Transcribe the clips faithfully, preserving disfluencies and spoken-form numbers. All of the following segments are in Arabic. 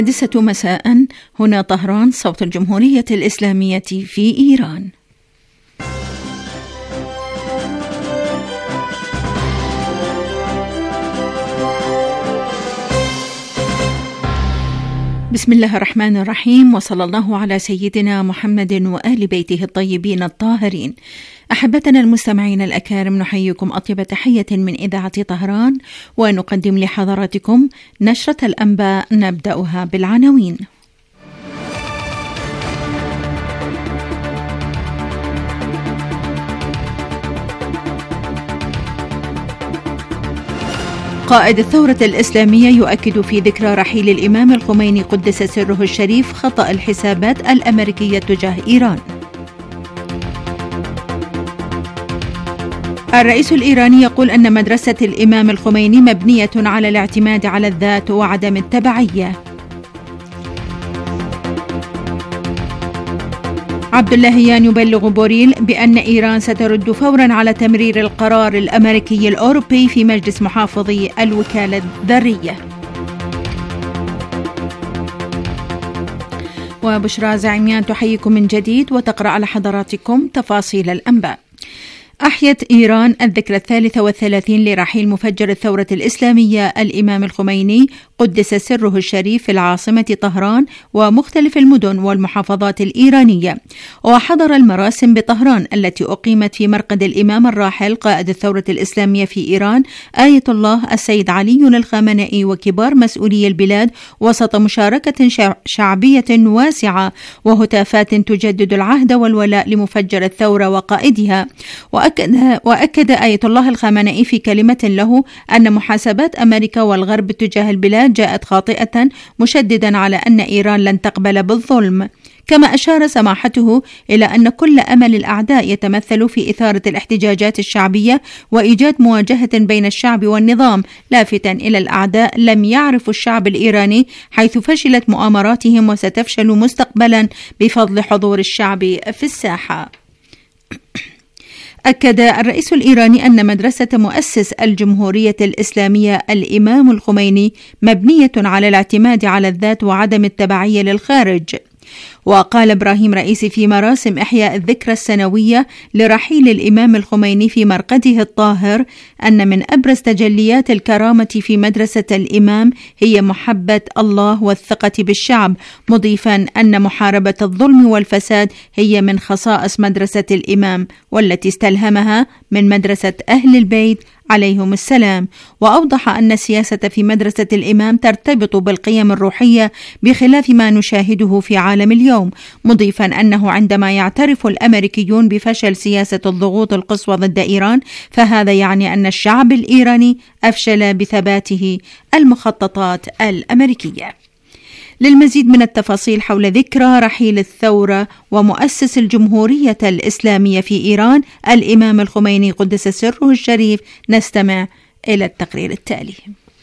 السادسة مساء هنا طهران، صوت الجمهورية الإسلامية في إيران. بسم الله الرحمن الرحيم، وصلى الله على سيدنا محمد وآل بيته الطيبين الطاهرين. أحبتنا المستمعين الأكارم، نحييكم أطيب تحية من إذاعة طهران، ونقدم لحضراتكم نشرة الأنباء نبدأها بالعناوين. قائد الثورة الإسلامية يؤكد في ذكرى رحيل الإمام الخميني قدس سره الشريف خطأ الحسابات الأمريكية تجاه إيران. الرئيس الإيراني يقول أن مدرسة الإمام الخميني مبنية على الاعتماد على الذات وعدم التبعية. عبد اللهيان يبلغ بوريل بأن إيران سترد فورا على تمرير القرار الأمريكي الأوروبي في مجلس محافظي الوكالة الذرية. وبشرى زعيميان تحييكم من جديد وتقرأ على حضراتكم تفاصيل الأنباء. أحيت إيران الذكرى الثالثة والثلاثين لرحيل مفجر الثورة الإسلامية الإمام الخميني قدس سره الشريف في العاصمة طهران ومختلف المدن والمحافظات الإيرانية. وحضر المراسم بطهران التي أقيمت في مرقد الإمام الراحل قائد الثورة الإسلامية في إيران آية الله السيد علي الخامنئي وكبار مسؤولي البلاد وسط مشاركة شعبية واسعة وهتافات تجدد العهد والولاء لمفجر الثورة وقائدها. وأكد, وأكد آية الله الخامنئي في كلمة له أن محاسبات أمريكا والغرب تجاه البلاد جاءت خاطئة، مشددا على أن إيران لن تقبل بالظلم. كما أشار سماحته إلى أن كل أمل الأعداء يتمثل في إثارة الاحتجاجات الشعبية وإيجاد مواجهة بين الشعب والنظام، لافتا إلى الأعداء لم يعرفوا الشعب الإيراني حيث فشلت مؤامراتهم وستفشل مستقبلا بفضل حضور الشعب في الساحة. أكد الرئيس الإيراني أن مدرسة مؤسس الجمهورية الإسلامية الإمام الخميني مبنية على الاعتماد على الذات وعدم التبعية للخارج. وقال إبراهيم رئيسي في مراسم إحياء الذكرى السنوية لرحيل الإمام الخميني في مرقده الطاهر أن من أبرز تجليات الكرامة في مدرسة الإمام هي محبة الله والثقة بالشعب، مضيفا أن محاربة الظلم والفساد هي من خصائص مدرسة الإمام والتي استلهمها من مدرسة أهل البيت عليهم السلام. وأوضح أن السياسة في مدرسة الإمام ترتبط بالقيم الروحية بخلاف ما نشاهده في عالم اليوم، مضيفا أنه عندما يعترف الأمريكيون بفشل سياسة الضغوط القصوى ضد إيران فهذا يعني أن الشعب الإيراني أفشل بثباته المخططات الأمريكية. للمزيد من التفاصيل حول ذكرى رحيل الثورة ومؤسس الجمهورية الإسلامية في إيران الإمام الخميني قدس سره الشريف نستمع إلى التقرير التالي.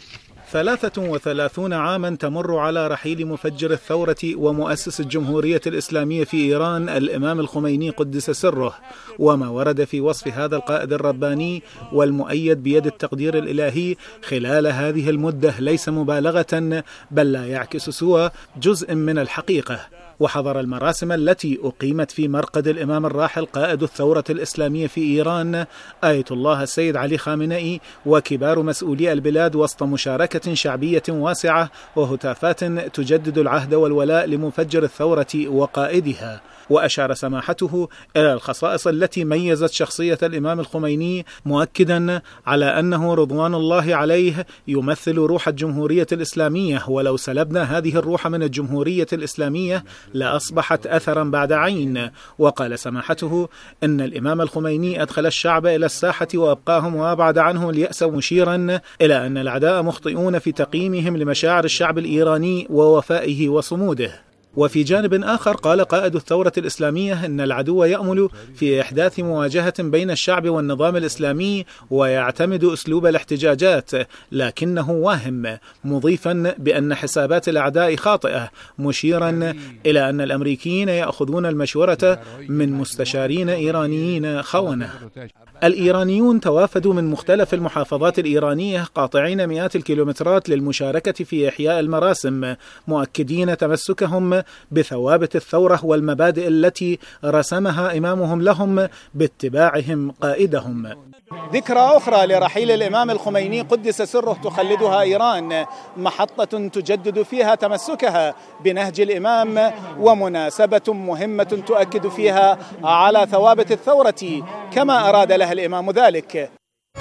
ثلاثة وثلاثون عاما تمر على رحيل مفجر الثورة ومؤسس الجمهورية الإسلامية في إيران الإمام الخميني قدس سره، وما ورد في وصف هذا القائد الرباني والمؤيد بيد التقدير الإلهي خلال هذه المدة ليس مبالغة، بل لا يعكس سوى جزء من الحقيقة. وحضر المراسم التي أقيمت في مرقد الإمام الراحل قائد الثورة الإسلامية في إيران آية الله السيد علي خامنئي وكبار مسؤولي البلاد وسط مشاركة شعبية واسعة وهتافات تجدد العهد والولاء لمفجر الثورة وقائدها. وأشار سماحته إلى الخصائص التي ميزت شخصية الإمام الخميني، مؤكدا على أنه رضوان الله عليه يمثل روح الجمهورية الإسلامية، ولو سلبنا هذه الروح من الجمهورية الإسلامية لأصبحت أثرا بعد عين. وقال سماحته إن الإمام الخميني أدخل الشعب إلى الساحة وأبقاهم وأبعد عنه اليأس، مشيرا إلى أن الأعداء مخطئون في تقييمهم لمشاعر الشعب الإيراني ووفائه وصموده. وفي جانب آخر قال قائد الثورة الإسلامية إن العدو يأمل في إحداث مواجهة بين الشعب والنظام الإسلامي ويعتمد أسلوب الاحتجاجات، لكنه واهم، مضيفا بأن حسابات الأعداء خاطئة، مشيرا إلى أن الأمريكيين يأخذون المشورة من مستشارين إيرانيين خونة. الإيرانيون توافدوا من مختلف المحافظات الإيرانية قاطعين مئات الكيلومترات للمشاركة في إحياء المراسم، مؤكدين تمسكهم بثوابت الثورة والمبادئ التي رسمها إمامهم لهم باتباعهم قائدهم. ذكرى أخرى لرحيل الإمام الخميني قدس سره تخلدها إيران، محطة تجدد فيها تمسكها بنهج الإمام، ومناسبة مهمة تؤكد فيها على ثوابت الثورة كما أراد لها الإمام ذلك.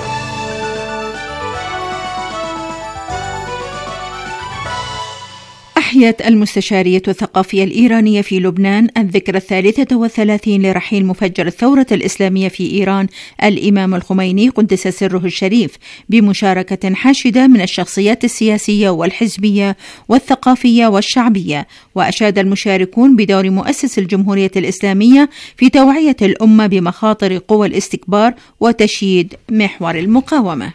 أحيت المستشارية الثقافية الإيرانية في لبنان الذكرى الثالثة والثلاثين لرحيل مفجر الثورة الإسلامية في إيران الإمام الخميني قدس سره الشريف، بمشاركة حاشدة من الشخصيات السياسية والحزبية والثقافية والشعبية. وأشاد المشاركون بدور مؤسس الجمهورية الإسلامية في توعية الأمة بمخاطر قوى الاستكبار وتشييد محور المقاومة.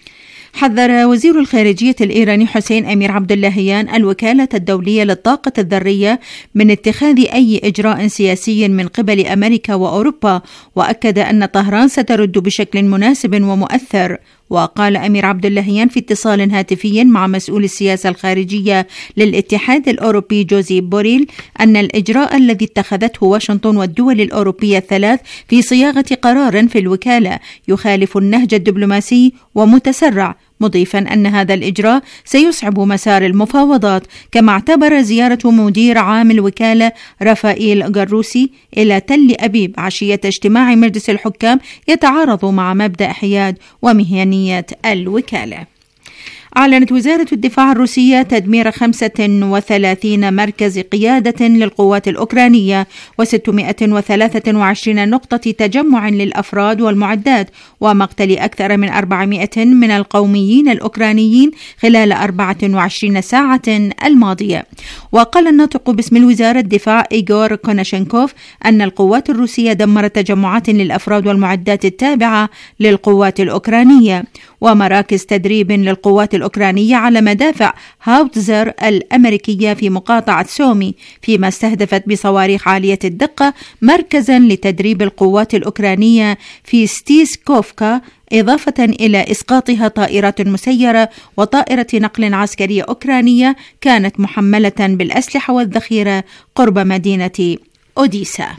حذر وزير الخارجية الإيراني حسين أمير عبد اللهيان الوكالة الدولية للطاقة الذرية من اتخاذ أي إجراء سياسي من قبل أمريكا وأوروبا، وأكد أن طهران سترد بشكل مناسب ومؤثر. وقال أمير عبد اللهيان في اتصال هاتفي مع مسؤول السياسة الخارجية للاتحاد الأوروبي جوزيب بوريل أن الإجراء الذي اتخذته واشنطن والدول الأوروبية الثلاث في صياغة قرار في الوكالة يخالف النهج الدبلوماسي ومتسرع، مضيفا أن هذا الإجراء سيصعب مسار المفاوضات. كما اعتبر زيارة مدير عام الوكالة رافائيل جروسي إلى تل أبيب عشية اجتماع مجلس الحكام يتعارض مع مبدأ حياد ومهنية الوكالة. أعلنت وزارة الدفاع الروسية تدمير خمسة وثلاثين مركز قيادة للقوات الأوكرانية وستمائة وثلاثة وعشرين نقطة تجمع للأفراد والمعدات، ومقتل أكثر من أربعمائة من القوميين الأوكرانيين خلال أربعة وعشرين ساعة الماضية. وقال الناطق باسم الوزارة الدفاع إيغور كوناشينكوف أن القوات الروسية دمرت تجمعات للأفراد والمعدات التابعة للقوات الأوكرانية ومراكز تدريب للقوات الأوكرانية على مدافع هاوتزر الأمريكية في مقاطعة سومي، فيما استهدفت بصواريخ عالية الدقة مركزا لتدريب القوات الأوكرانية في ستيسكوفكا، إضافة إلى إسقاطها طائرات مسيرة وطائرة نقل عسكرية أوكرانية كانت محملة بالأسلحة والذخيرة قرب مدينة أوديسا.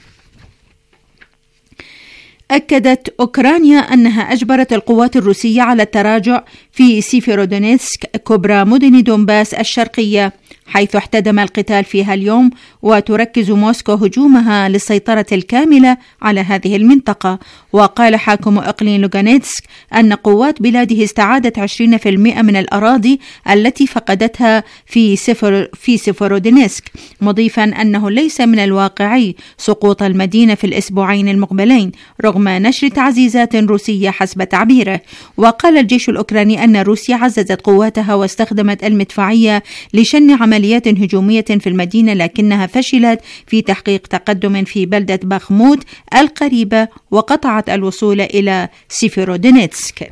أكدت أوكرانيا أنها أجبرت القوات الروسية على التراجع في سيفيرودونيتسك كبرى مدن دونباس الشرقية، حيث احتدم القتال فيها اليوم، وتركز موسكو هجومها للسيطرة الكاملة على هذه المنطقة. وقال حاكم إقليم لوغانيتسك أن قوات بلاده استعادت عشرين بالمئة من الأراضي التي فقدتها في سفر في سيفيرودونيتسك، مضيفا أنه ليس من الواقعي سقوط المدينة في الأسبوعين المقبلين رغم نشر تعزيزات روسية حسب تعبيره. وقال الجيش الأوكراني أن روسيا عززت قواتها واستخدمت المدفعية لشن عمليات هجومية في المدينة، لكنها فشلت في تحقيق تقدم في بلدة باخموت القريبة وقطعت الوصول إلى سيفيرودونيتسك.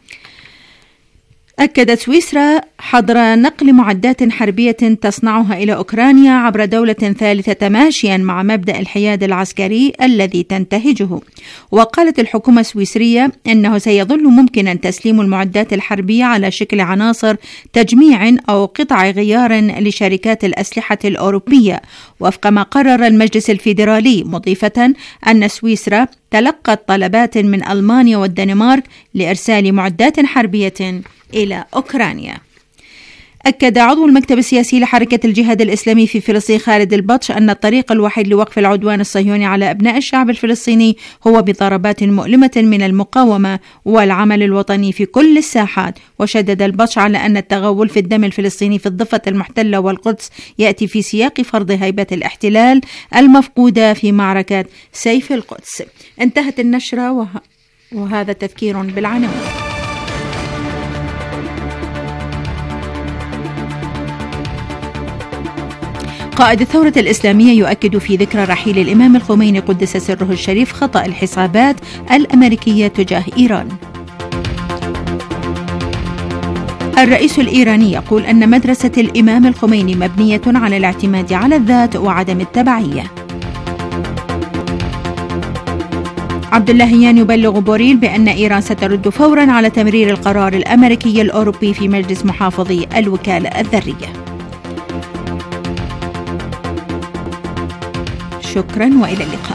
أكدت سويسرا حظر نقل معدات حربية تصنعها إلى أوكرانيا عبر دولة ثالثة ماشيا مع مبدأ الحياد العسكري الذي تنتهجه. وقالت الحكومة السويسرية أنه سيظل ممكنا تسليم المعدات الحربية على شكل عناصر تجميع أو قطع غيار لشركات الأسلحة الأوروبية وفق ما قرر المجلس الفيدرالي، مضيفة أن سويسرا تلقت طلبات من ألمانيا والدنمارك لإرسال معدات حربية إلى أوكرانيا. أكد عضو المكتب السياسي لحركة الجهاد الإسلامي في فلسطين خالد البطش أن الطريق الوحيد لوقف العدوان الصهيوني على أبناء الشعب الفلسطيني هو بضربات مؤلمة من المقاومة والعمل الوطني في كل الساحات. وشدد البطش على أن التغول في الدم الفلسطيني في الضفة المحتلة والقدس يأتي في سياق فرض هيبة الاحتلال المفقودة في معركة سيف القدس. انتهت النشرة وه... وهذا تذكير بالعناوين. قائد الثورة الإسلامية يؤكد في ذكرى رحيل الإمام الخميني قدس سره الشريف خطأ الحسابات الأمريكية تجاه إيران. الرئيس الإيراني يقول أن مدرسة الإمام الخميني مبنية على الاعتماد على الذات وعدم التبعية. عبد اللهيان يبلغ بوريل بأن إيران سترد فورا على تمرير القرار الأمريكي الأوروبي في مجلس محافظي الوكالة الذرية. شكرا وإلى اللقاء.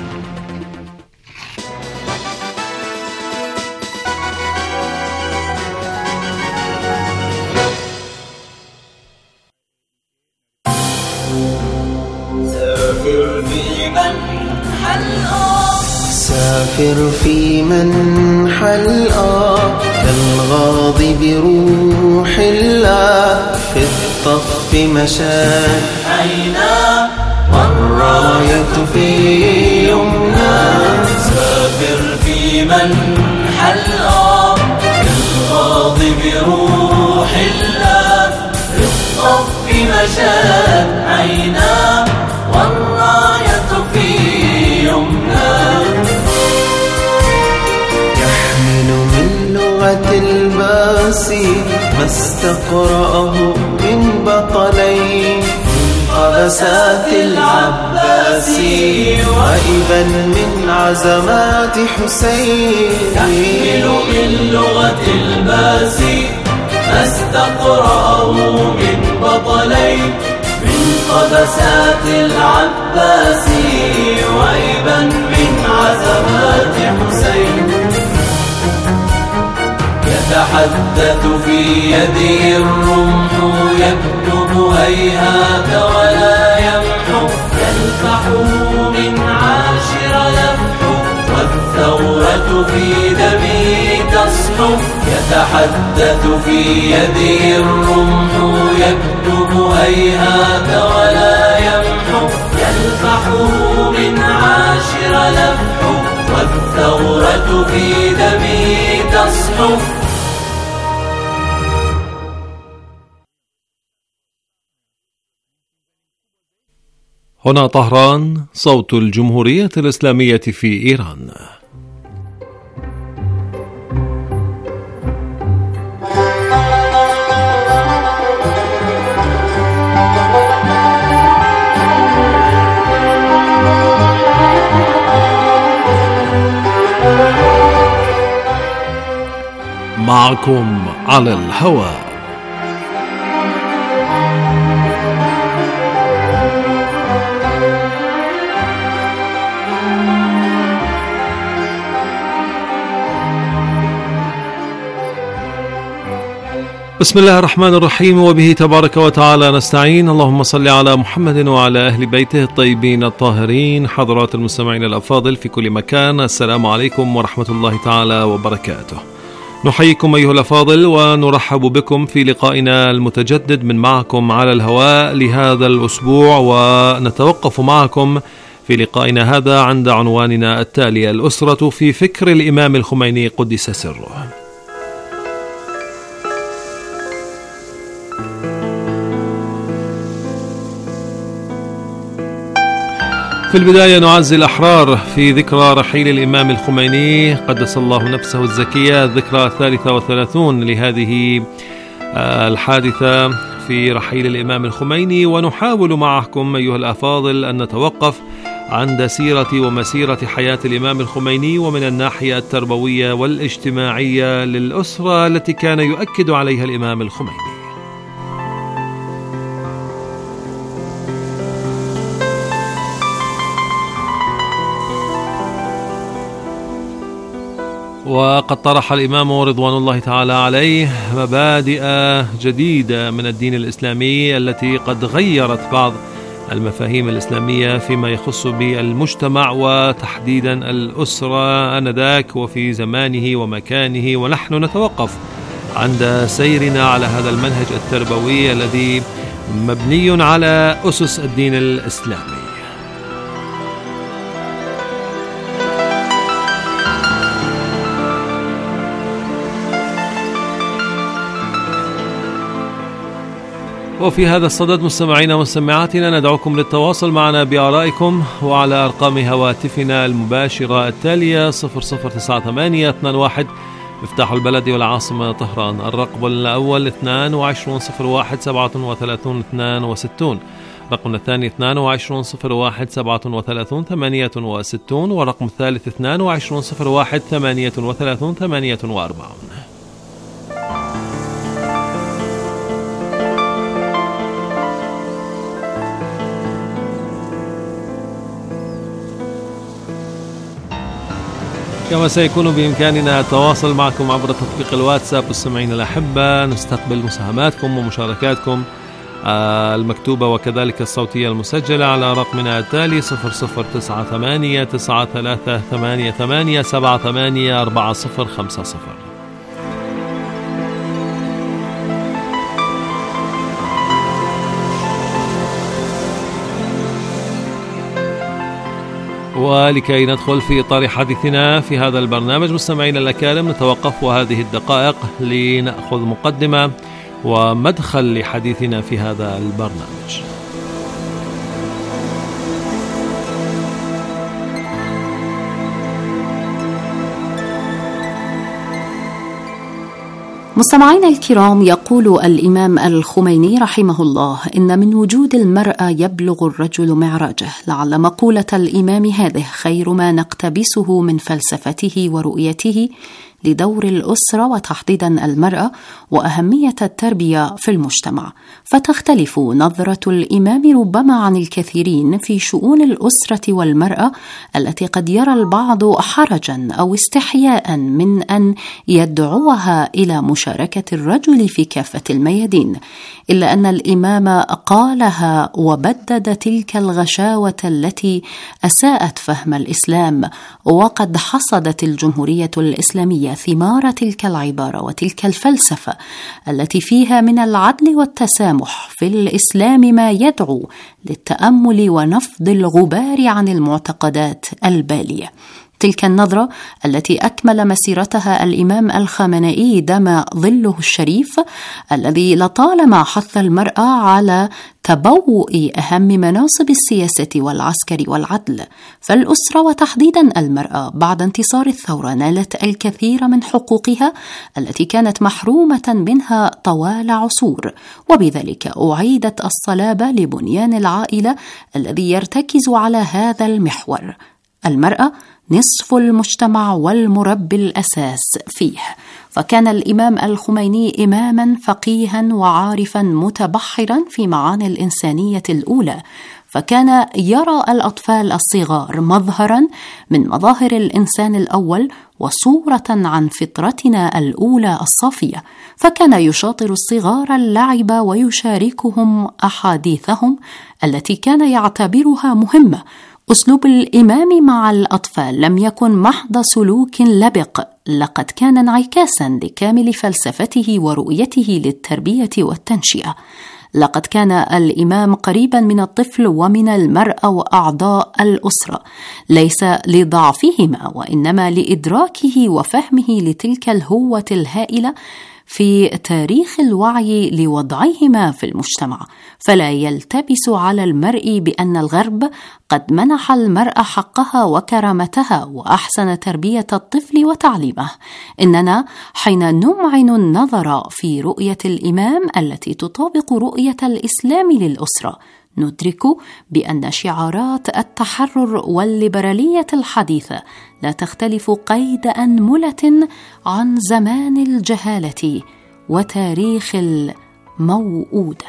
سافر في منحى الأرض كالغاض بروح الله، في الطف مشات عينا والراية في يمنى. سافر في منحى الأرض كالغاض بروح الله، في الطف مشات عينا والراية في يمنى. الباسي ما استقرأه من بطلين، من قبسات العباسي وإبا من عزمات حسين. يحمل من لغة الباسي ما استقرأه من بطلين، من قبسات العباسي وإبا من عزمات حسين. يتحدث في يده الرمح يكتب هيهات ولا يمحو، يلفح من عاشر لفح والثورة في دمه تصحو. يتحدث في يده الرمح يكتب هيهات ولا يمحو، يلفح من عاشر لفح والثورة في دمه تصحو. هنا طهران، صوت الجمهورية الإسلامية في إيران. معكم على الهواء بسم الله الرحمن الرحيم، وبه تبارك وتعالى نستعين. اللهم صل على محمد وعلى أهل بيته الطيبين الطاهرين. حضرات المستمعين الأفاضل في كل مكان، السلام عليكم ورحمة الله تعالى وبركاته. نحييكم أيها الأفاضل ونرحب بكم في لقائنا المتجدد من معكم على الهواء لهذا الأسبوع، ونتوقف معكم في لقائنا هذا عند عنواننا التالي: الأسرة في فكر الإمام الخميني قدس سره. في البداية نعزي الأحرار في ذكرى رحيل الإمام الخميني قدس الله نفسه الزكية، الذكرى الثالثة والثلاثون لهذه الحادثة في رحيل الإمام الخميني. ونحاول معكم أيها الأفاضل أن نتوقف عند سيرة ومسيرة حياة الإمام الخميني، ومن الناحية التربوية والاجتماعية للأسرة التي كان يؤكد عليها الإمام الخميني. وقد طرح الإمام رضوان الله تعالى عليه مبادئ جديدة من الدين الإسلامي التي قد غيرت بعض المفاهيم الإسلامية فيما يخص بالمجتمع وتحديدا الأسرة آنذاك وفي زمانه ومكانه. ونحن نتوقف عند سيرنا على هذا المنهج التربوي الذي مبني على أسس الدين الإسلامي. وفي هذا الصدد مستمعينا ومستمعاتنا ندعوكم للتواصل معنا بآرائكم وعلى أرقام هواتفنا المباشرة التالية: صفر صفر تسعة ثمانية اثنان واحد مفتاح البلد والعاصمة طهران، الرقم الأول اثنان وعشرون صفر واحد سبعة وثلاثون اثنان وستون، رقمنا الثاني اثنان وعشرين صفر واحد سبعة وثلاثين ثمانية وستين، ورقم الثالث اثنان وعشرين صفر واحد ثمانية وثلاثين ثمانية وأربعين. كما سيكون بإمكاننا التواصل معكم عبر تطبيق الواتساب مستمعين الأحبة، نستقبل مساهماتكم ومشاركاتكم المكتوبة وكذلك الصوتية المسجلة على رقمنا التالي صفر صفر تسعة ثمانية تسعة ثلاثة ثمانية ثمانية سبعة ثمانية أربعة صفر خمسة صفر. ولكي ندخل في إطار حديثنا في هذا البرنامج مستمعين الأكارم، نتوقف هذه الدقائق لنأخذ مقدمة ومدخل لحديثنا في هذا البرنامج. مستمعينا الكرام، يقول الإمام الخميني رحمه الله: إن من وجود المرأة يبلغ الرجل معراجه. لعل مقولة الإمام هذه خير ما نقتبسه من فلسفته ورؤيته لدور الأسرة وتحديدا المرأة وأهمية التربية في المجتمع. فتختلف نظرة الإمام ربما عن الكثيرين في شؤون الأسرة والمرأة التي قد يرى البعض حرجا أو استحياء من أن يدعوها إلى مشاركة الرجل في كافة الميادين، إلا أن الإمام قالها وبدد تلك الغشاوة التي أساءت فهم الإسلام. وقد حصدت الجمهورية الإسلامية ثمار تلك العبارة وتلك الفلسفة التي فيها من العدل والتسامح في الإسلام ما يدعو للتأمل ونفض الغبار عن المعتقدات البالية. تلك النظرة التي أكمل مسيرتها الإمام الخامنئي دام ظله الشريف، الذي لطالما حث المرأة على تبوء أهم مناصب السياسة والعسكر والعدل. فالأسرة وتحديدا المرأة بعد انتصار الثورة نالت الكثير من حقوقها التي كانت محرومة منها طوال عصور، وبذلك أعيدت الصلابة لبنيان العائلة الذي يرتكز على هذا المحور. المرأة نصف المجتمع والمربي الأساس فيه. فكان الإمام الخميني إماما فقيها وعارفا متبحرا في معاني الإنسانية الأولى، فكان يرى الأطفال الصغار مظهرا من مظاهر الإنسان الأول وصورة عن فطرتنا الأولى الصافية، فكان يشاطر الصغار اللعب ويشاركهم أحاديثهم التي كان يعتبرها مهمة. أسلوب الإمام مع الأطفال لم يكن محض سلوك لبق، لقد كان انعكاسا لكامل فلسفته ورؤيته للتربية والتنشئة. لقد كان الإمام قريبا من الطفل ومن المرأة وأعضاء الأسرة، ليس لضعفهما وإنما لإدراكه وفهمه لتلك الهوة الهائلة في تاريخ الوعي لوضعهما في المجتمع. فلا يلتبس على المرء بأن الغرب قد منح المرأة حقها وكرامتها وأحسن تربية الطفل وتعليمه. إننا حين نمعن النظر في رؤية الإمام التي تطابق رؤية الإسلام للأسرة ندرك بأن شعارات التحرر والليبرالية الحديثة لا تختلف قيد أنملة عن زمان الجهالة وتاريخ الموؤودة.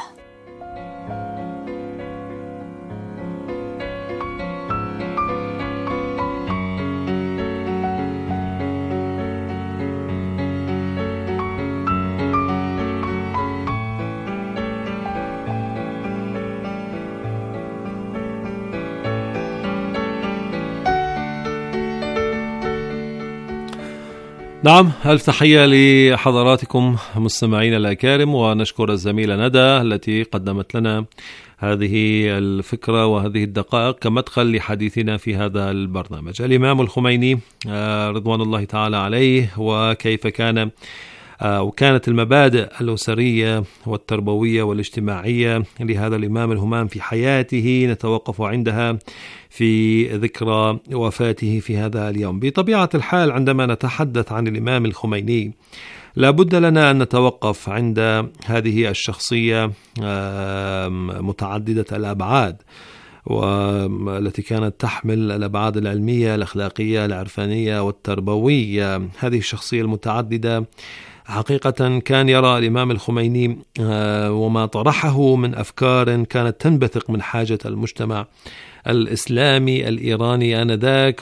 نعم، ألف تحية لحضراتكم مستمعين الأكارم، ونشكر الزميلة ندى التي قدمت لنا هذه الفكرة وهذه الدقائق كمدخل لحديثنا في هذا البرنامج. الإمام الخميني رضوان الله تعالى عليه، وكيف كان وكانت المبادئ الأسرية والتربوية والاجتماعية لهذا الإمام الهمام في حياته نتوقف عندها في ذكرى وفاته في هذا اليوم. بطبيعة الحال عندما نتحدث عن الإمام الخميني لا بد لنا أن نتوقف عند هذه الشخصية متعددة الأبعاد، والتي كانت تحمل الأبعاد العلمية الأخلاقية العرفانية والتربوية. هذه الشخصية المتعددة حقيقة كان يرى الإمام الخميني وما طرحه من أفكار كانت تنبثق من حاجة المجتمع الإسلامي الإيراني آنذاك،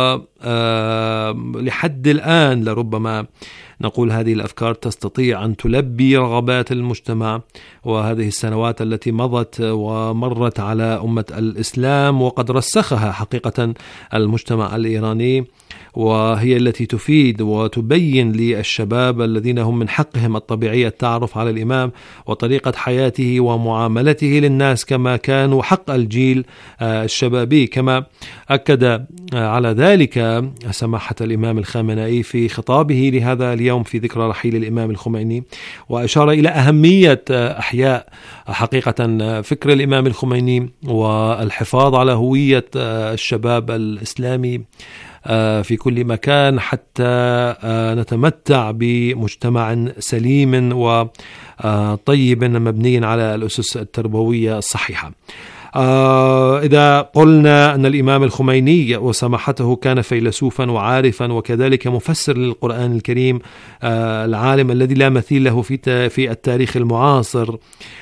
ولحد الآن لربما نقول هذه الأفكار تستطيع أن تلبي رغبات المجتمع. وهذه السنوات التي مضت ومرت على أمة الإسلام وقد رسخها حقيقة المجتمع الإيراني، وهي التي تفيد وتبين للشباب الذين هم من حقهم الطبيعي التعرف على الإمام وطريقة حياته ومعاملته للناس كما كان، وحق الجيل الشبابي، كما أكد على ذلك سماحة الإمام الخامنئي في خطابه لهذا اليوم في ذكرى رحيل الإمام الخميني، وأشار إلى أهمية أحياء حقيقة فكر الإمام الخميني والحفاظ على هوية الشباب الإسلامي في كل مكان حتى نتمتع بمجتمع سليم وطيب مبني على الأسس التربوية الصحيحة. إذا قلنا أن الإمام الخميني وسماحته كان فيلسوفا وعارفا وكذلك مفسر للقرآن الكريم، العالم الذي لا مثيل له في التاريخ المعاصر،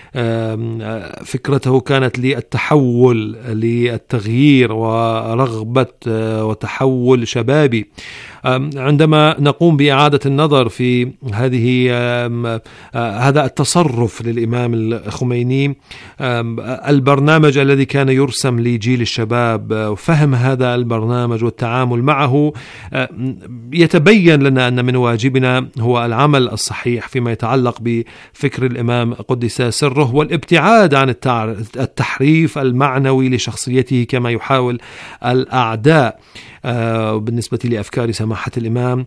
فكرته كانت للتحول للتغيير ورغبة وتحول شبابي. عندما نقوم بإعادة النظر في هذه هذا التصرف للإمام الخميني، البرنامج الذي كان يرسم لجيل الشباب وفهم هذا البرنامج والتعامل معه، يتبين لنا أن من واجبنا هو العمل الصحيح فيما يتعلق بفكر الإمام قدس سره، والابتعاد عن التحريف المعنوي لشخصيته كما يحاول الأعداء بالنسبة لأفكار سماحة الإمام.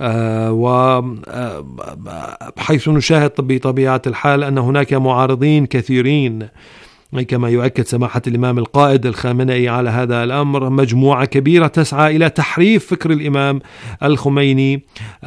وحيث نشاهد بطبيعة الحال أن هناك معارضين كثيرين كما يؤكد سماحة الإمام القائد الخامنئي على هذا الأمر، مجموعة كبيرة تسعى إلى تحريف فكر الإمام الخميني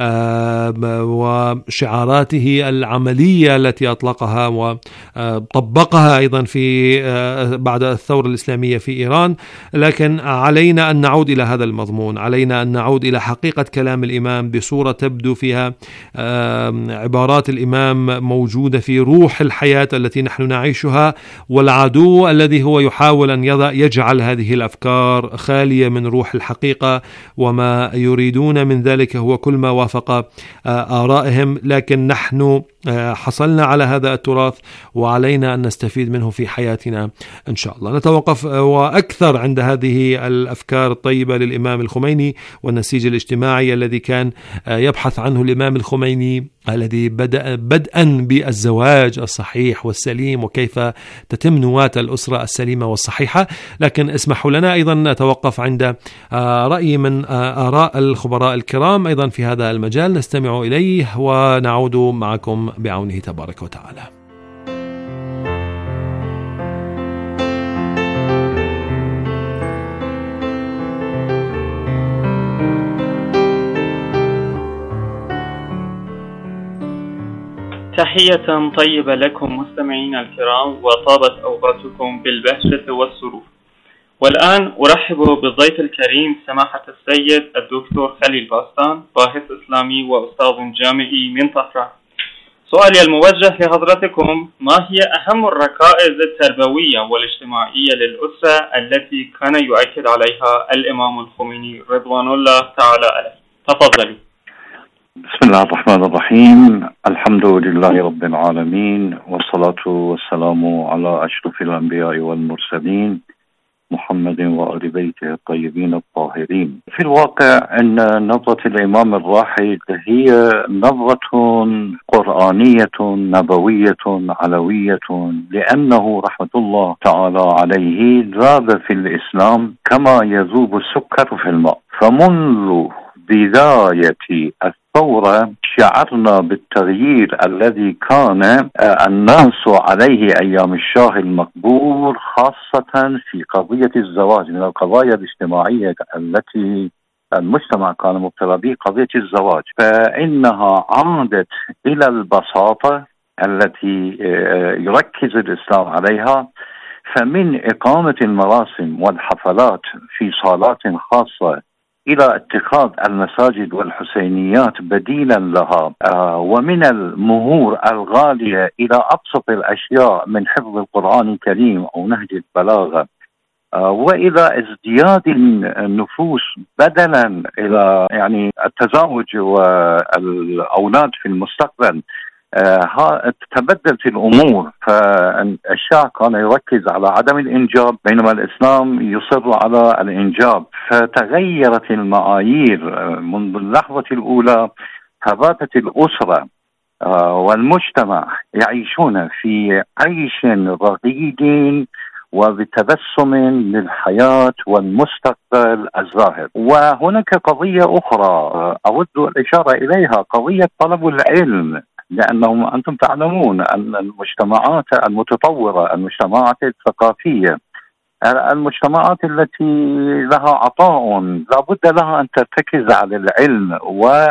وشعاراته العملية التي أطلقها وطبقها أيضا في بعد الثورة الإسلامية في إيران. لكن علينا أن نعود إلى هذا المضمون، علينا أن نعود إلى حقيقة كلام الإمام بصورة تبدو فيها عبارات الإمام موجودة في روح الحياة التي نحن نعيشها، والعدو الذي هو يحاول أن يجعل هذه الأفكار خالية من روح الحقيقة، وما يريدون من ذلك هو كل ما وافق آرائهم. لكن نحن حصلنا على هذا التراث وعلينا أن نستفيد منه في حياتنا إن شاء الله. نتوقف وأكثر عند هذه الأفكار الطيبة للإمام الخميني والنسيج الاجتماعي الذي كان يبحث عنه الإمام الخميني، الذي بدأ بدءا بالزواج الصحيح والسليم وكيف تتم نواة الأسرة السليمة والصحيحة. لكن اسمحوا لنا أيضا نتوقف عند رأي من آراء الخبراء الكرام أيضا في هذا المجال نستمع إليه ونعود معكم بعونه تبارك وتعالى. تحية طيبة لكم مستمعين الكرام، وطابت أوقاتكم بالبهجة والسرور. والآن أرحب بالضيف الكريم سماحة السيد الدكتور خليل باستان، باحث إسلامي وأستاذ جامعي من طهران. سؤالي الموجه لحضرتكم: ما هي أهم الركائز التربوية والاجتماعية للأسرة التي كان يؤكد عليها الإمام الخميني رضوان الله تعالى عليه؟ تفضلي. بسم الله الرحمن الرحيم. الحمد لله رب العالمين، والصلاة والسلام على أشرف الأنبياء والمرسلين محمد وآل بيته الطيبين الطاهرين. في الواقع أن نظرة الإمام الراحل هي نظرة قرآنية نبوية علوية، لأنه رحمة الله تعالى عليه ذاب في الإسلام كما يذوب السكر في الماء. فمنذ بداية الثورة شعرنا بالتغيير الذي كان الناس عليه أيام الشاه المقبور، خاصة في قضية الزواج من القضايا الاجتماعية التي المجتمع كان مبتلى به قضية الزواج، فإنها عادت إلى البساطة التي يركز الإسلام عليها. فمن إقامة المراسم والحفلات في صالات خاصة إلى اتخاذ المساجد والحسينيات بديلا لها، ومن المهور الغالية إلى أبسط الأشياء من حفظ القرآن الكريم أو نهج البلاغة، وإلى ازدياد النفوس بدلا إلى يعني التزاوج والأولاد في المستقبل. ها تبدلت الأمور، فالشيعة كان يركز على عدم الإنجاب بينما الإسلام يصر على الإنجاب، فتغيرت المعايير منذ اللحظة الأولى. فباتت الأسرة والمجتمع يعيشون في عيش رغيد وبتبسم للحياة والمستقبل الزاهر. وهناك قضية أخرى أود الإشارة إليها، قضية طلب العلم، لأنهم أنتم تعلمون أن المجتمعات المتطورة، المجتمعات الثقافية، المجتمعات التي لها عطاء لابد لها أن ترتكز على العلم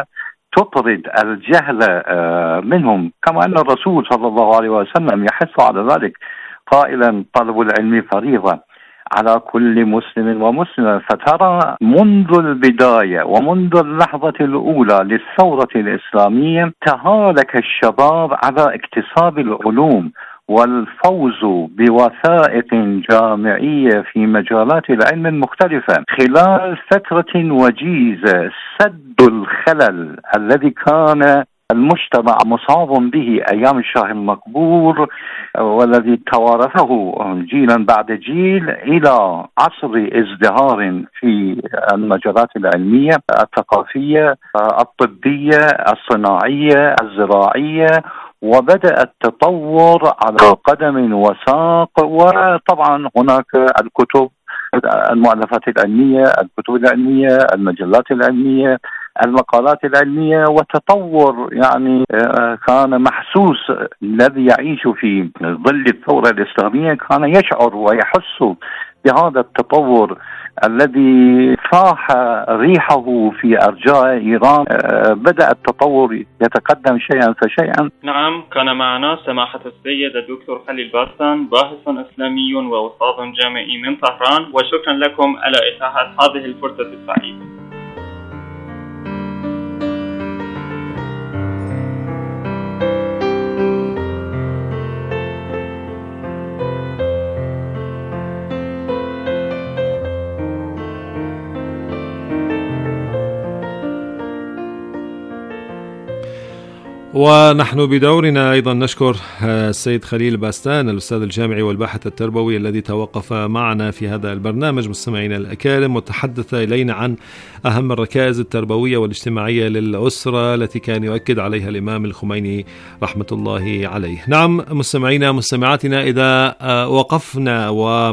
وتطرد الجهل منهم، كما أن الرسول صلى الله عليه وسلم يحث على ذلك قائلا طلب العلم فريضة على كل مسلم ومسلمة. فترى منذ البداية ومنذ اللحظة الأولى للثورة الإسلامية تهالك الشباب على اكتساب العلوم والفوز بوثائق جامعية في مجالات العلم المختلفة. خلال فترة وجيزة سد الخلل الذي كان المجتمع مصاب به أيام الشاه المقبور والذي توارثه جيلا بعد جيل إلى عصر ازدهار في المجالات العلمية الثقافية الطبية الصناعية الزراعية، وبدأ التطور على قدم وساق. وطبعا هناك الكتب، المؤلفات العلمية، الكتب العلمية، المجلات العلمية، المقالات العلمية، وتطور يعني كان محسوس. الذي يعيش في ظل الثورة الإسلامية كان يشعر ويحس بهذا التطور الذي فاح ريحه في أرجاء إيران. بدأ التطور يتقدم شيئا فشيئا. نعم، كان معنا سماحة السيد الدكتور خليل باستان، باحث إسلامي وأستاذ جامعي من طهران، وشكرا لكم على إتاحة هذه الفرصة السعيدة. ونحن بدورنا أيضا نشكر السيد خليل باستان الأستاذ الجامعي والباحث التربوي الذي توقف معنا في هذا البرنامج مستمعينا الأكارم، وتحدث إلينا عن أهم الركائز التربوية والاجتماعية للأسرة التي كان يؤكد عليها الإمام الخميني رحمة الله عليه. نعم مستمعينا مستمعاتنا، إذا وقفنا و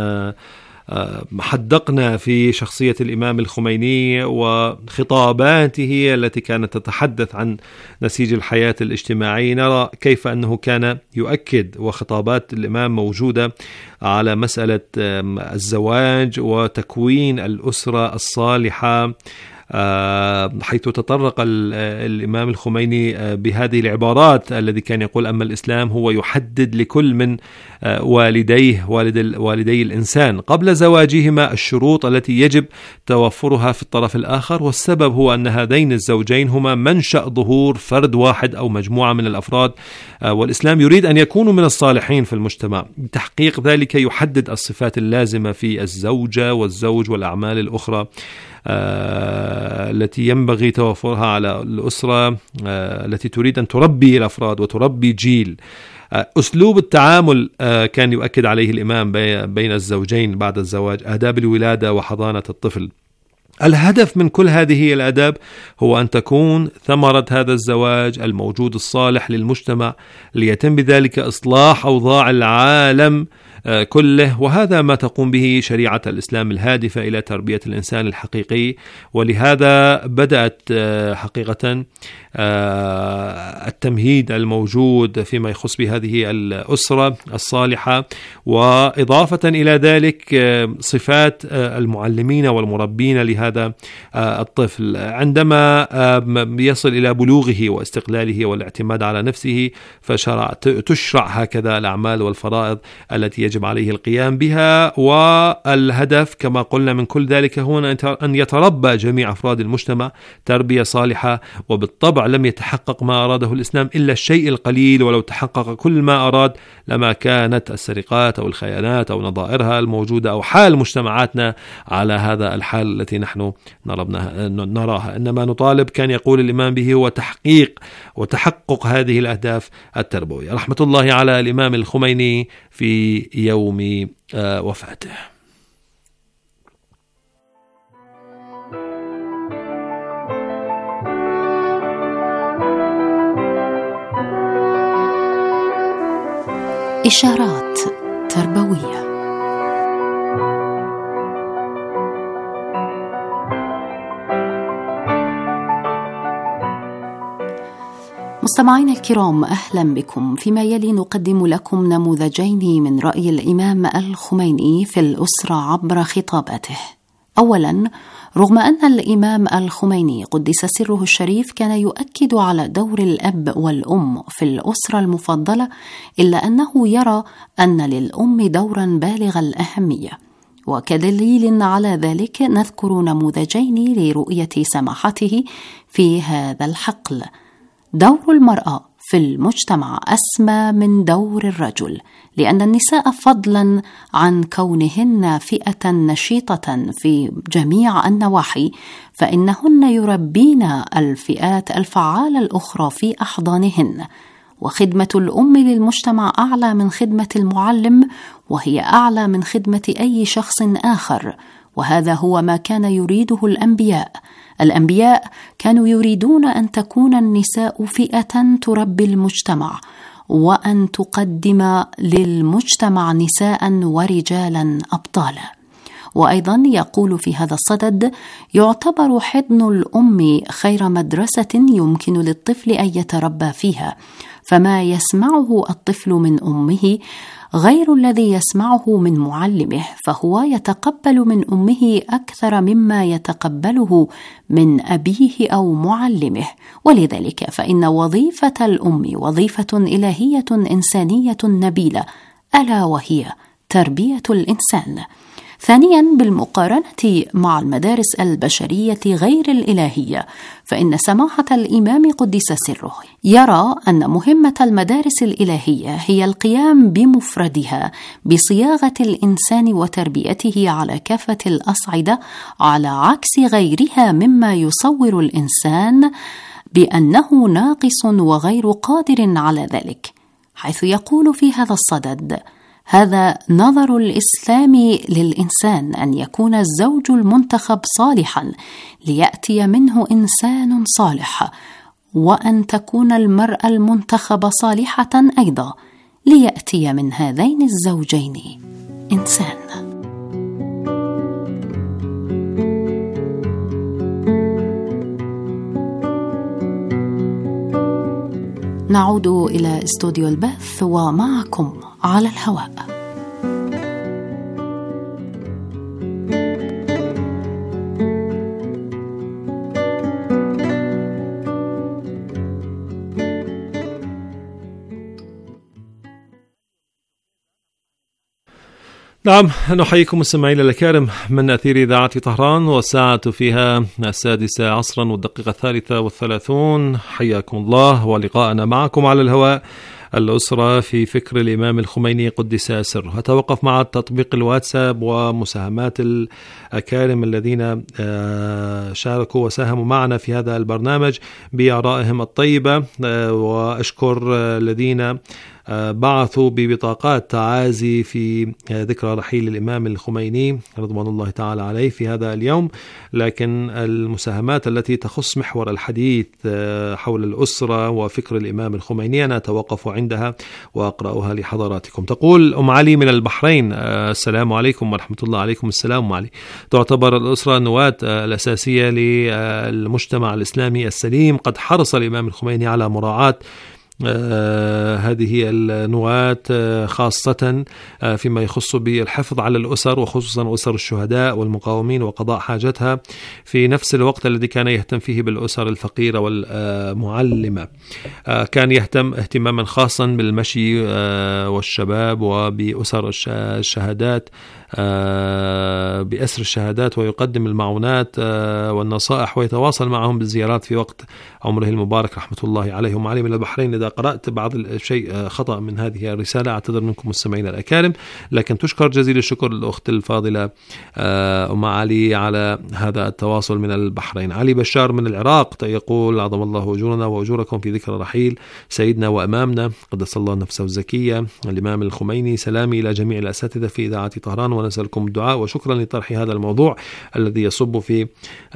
حدقنا في شخصية الإمام الخميني وخطاباته التي كانت تتحدث عن نسيج الحياة الاجتماعي، نرى كيف أنه كان يؤكد، وخطابات الإمام موجودة على مسألة الزواج وتكوين الأسرة الصالحة، حيث تطرق الإمام الخميني بهذه العبارات الذي كان يقول: أما الإسلام هو يحدد لكل من والديه والد والدي الإنسان قبل زواجهما الشروط التي يجب توفرها في الطرف الآخر، والسبب هو أن هذين الزوجين هما منشأ ظهور فرد واحد أو مجموعة من الأفراد، والإسلام يريد أن يكونوا من الصالحين في المجتمع. بتحقيق ذلك يحدد الصفات اللازمة في الزوجة والزوج والأعمال الأخرى آه التي ينبغي توفرها على الأسرة آه التي تريد أن تربي الأفراد وتربي جيل. آه أسلوب التعامل آه كان يؤكد عليه الإمام بين الزوجين بعد الزواج، آداب الولادة وحضانة الطفل. الهدف من كل هذه الآداب هو أن تكون ثمرة هذا الزواج الموجود الصالح للمجتمع، ليتم بذلك إصلاح أوضاع العالم كله، وهذا ما تقوم به شريعة الإسلام الهادفة إلى تربية الإنسان الحقيقي. ولهذا بدأت حقيقة التمهيد الموجود فيما يخص بهذه الأسرة الصالحة، وإضافة إلى ذلك صفات المعلمين والمربين لهذا الطفل عندما يصل إلى بلوغه واستقلاله والاعتماد على نفسه، فشرع تشرع هكذا الأعمال والفرائض التي يجب عليه القيام بها. والهدف كما قلنا من كل ذلك هو أن يتربى جميع أفراد المجتمع تربية صالحة. وبالطبع لم يتحقق ما أراده الإسلام إلا الشيء القليل، ولو تحقق كل ما أراد لما كانت السرقات أو الخيانات أو نظائرها الموجودة أو حال مجتمعاتنا على هذا الحال التي نحن نراها. إنما نطالب كان يقول الإمام به هو تحقيق وتحقق هذه الأهداف التربوية. رحمة الله على الإمام الخميني في يوم وفاته. إشارات تربوية. مستمعينا الكرام، أهلا بكم. فيما يلي نقدم لكم نموذجين من رأي الإمام الخميني في الأسرة عبر خطاباته. أولا، رغم أن الإمام الخميني قدس سره الشريف كان يؤكد على دور الأب والأم في الأسرة المفضلة، إلا أنه يرى أن للأم دورا بالغ الأهمية. وكدليل على ذلك نذكر نموذجين لرؤية سماحته في هذا الحقل. دور المرأة في المجتمع أسمى من دور الرجل، لأن النساء فضلا عن كونهن فئة نشيطة في جميع النواحي، فإنهن يربين الفئات الفعالة الأخرى في أحضانهن. وخدمة الأم للمجتمع أعلى من خدمة المعلم، وهي أعلى من خدمة أي شخص آخر. وهذا هو ما كان يريده الأنبياء. الأنبياء كانوا يريدون أن تكون النساء فئة تربي المجتمع، وأن تقدم للمجتمع نساء ورجالا أبطالا. وأيضا يقول في هذا الصدد: يعتبر حضن الأم خير مدرسة يمكن للطفل أن يتربى فيها، فما يسمعه الطفل من أمه غير الذي يسمعه من معلمه، فهو يتقبل من أمه أكثر مما يتقبله من أبيه أو معلمه. ولذلك فإن وظيفة الأم وظيفة إلهية إنسانية نبيلة، ألا وهي تربية الإنسان. ثانيا، بالمقارنة مع المدارس البشرية غير الإلهية، فإن سماحة الإمام قدس سره يرى أن مهمة المدارس الإلهية هي القيام بمفردها بصياغة الإنسان وتربيته على كافة الأصعدة، على عكس غيرها مما يصور الإنسان بأنه ناقص وغير قادر على ذلك، حيث يقول في هذا الصدد: هذا نظر الإسلام للإنسان، أن يكون الزوج المنتخب صالحا ليأتي منه إنسان صالح، وأن تكون المرأة المنتخبة صالحة أيضا ليأتي من هذين الزوجين إنسان. نعود إلى استوديو البث ومعكم على الهواء. نعم، نحييكم مستمعينا الكرام من أثير إذاعة طهران، والساعة فيها السادسة عصرا والدقيقة الثالثة والثلاثون. حياكم الله ولقاءنا معكم على الهواء. الأسرة في فكر الإمام الخميني قدس سره. أتوقف مع تطبيق الواتساب ومساهمات الأكارم الذين شاركوا وساهموا معنا في هذا البرنامج بآرائهم الطيبة، وأشكر الذين بعثوا ببطاقات تعازي في ذكرى رحيل الإمام الخميني رضوان الله تعالى عليه في هذا اليوم، لكن المساهمات التي تخص محور الحديث حول الأسرة وفكر الإمام الخميني أنا أتوقف عندها وأقرأها لحضراتكم. تقول أم علي من البحرين: السلام عليكم ورحمة الله. عليكم السلام. علي: تعتبر الأسرة النواة الأساسية للمجتمع الإسلامي السليم، قد حرص الإمام الخميني على مراعاة آه هذه النواة آه خاصة آه فيما يخص بالحفظ على الأسر، وخصوصا أسر الشهداء والمقاومين وقضاء حاجتها، في نفس الوقت الذي كان يهتم فيه بالأسر الفقيرة والمعلمة. آه كان يهتم اهتماما خاصا بالمشي آه والشباب وبأسر الشهادات آه بأسر الشهادات، ويقدم المعونات آه والنصائح، ويتواصل معهم بالزيارات في وقت عمره المبارك رحمة الله عليه. أم علي من البحرين: إذا قرأت بعض الشيء خطأ من هذه الرسالة أعتذر منكم مستمعين الأكارم، لكن تشكر جزيل الشكر للأخت الفاضلة أم علي على هذا التواصل من البحرين. علي بشار من العراق يقول: عظم الله أجورنا وأجوركم في ذكرى رحيل سيدنا وأمامنا قدس الله نفسه الزكية الإمام الخميني. سلامي إلى جميع الأساتذة في إذاعة طهران، ونسألكم الدعاء، وشكرا لطرح هذا الموضوع الذي يصب في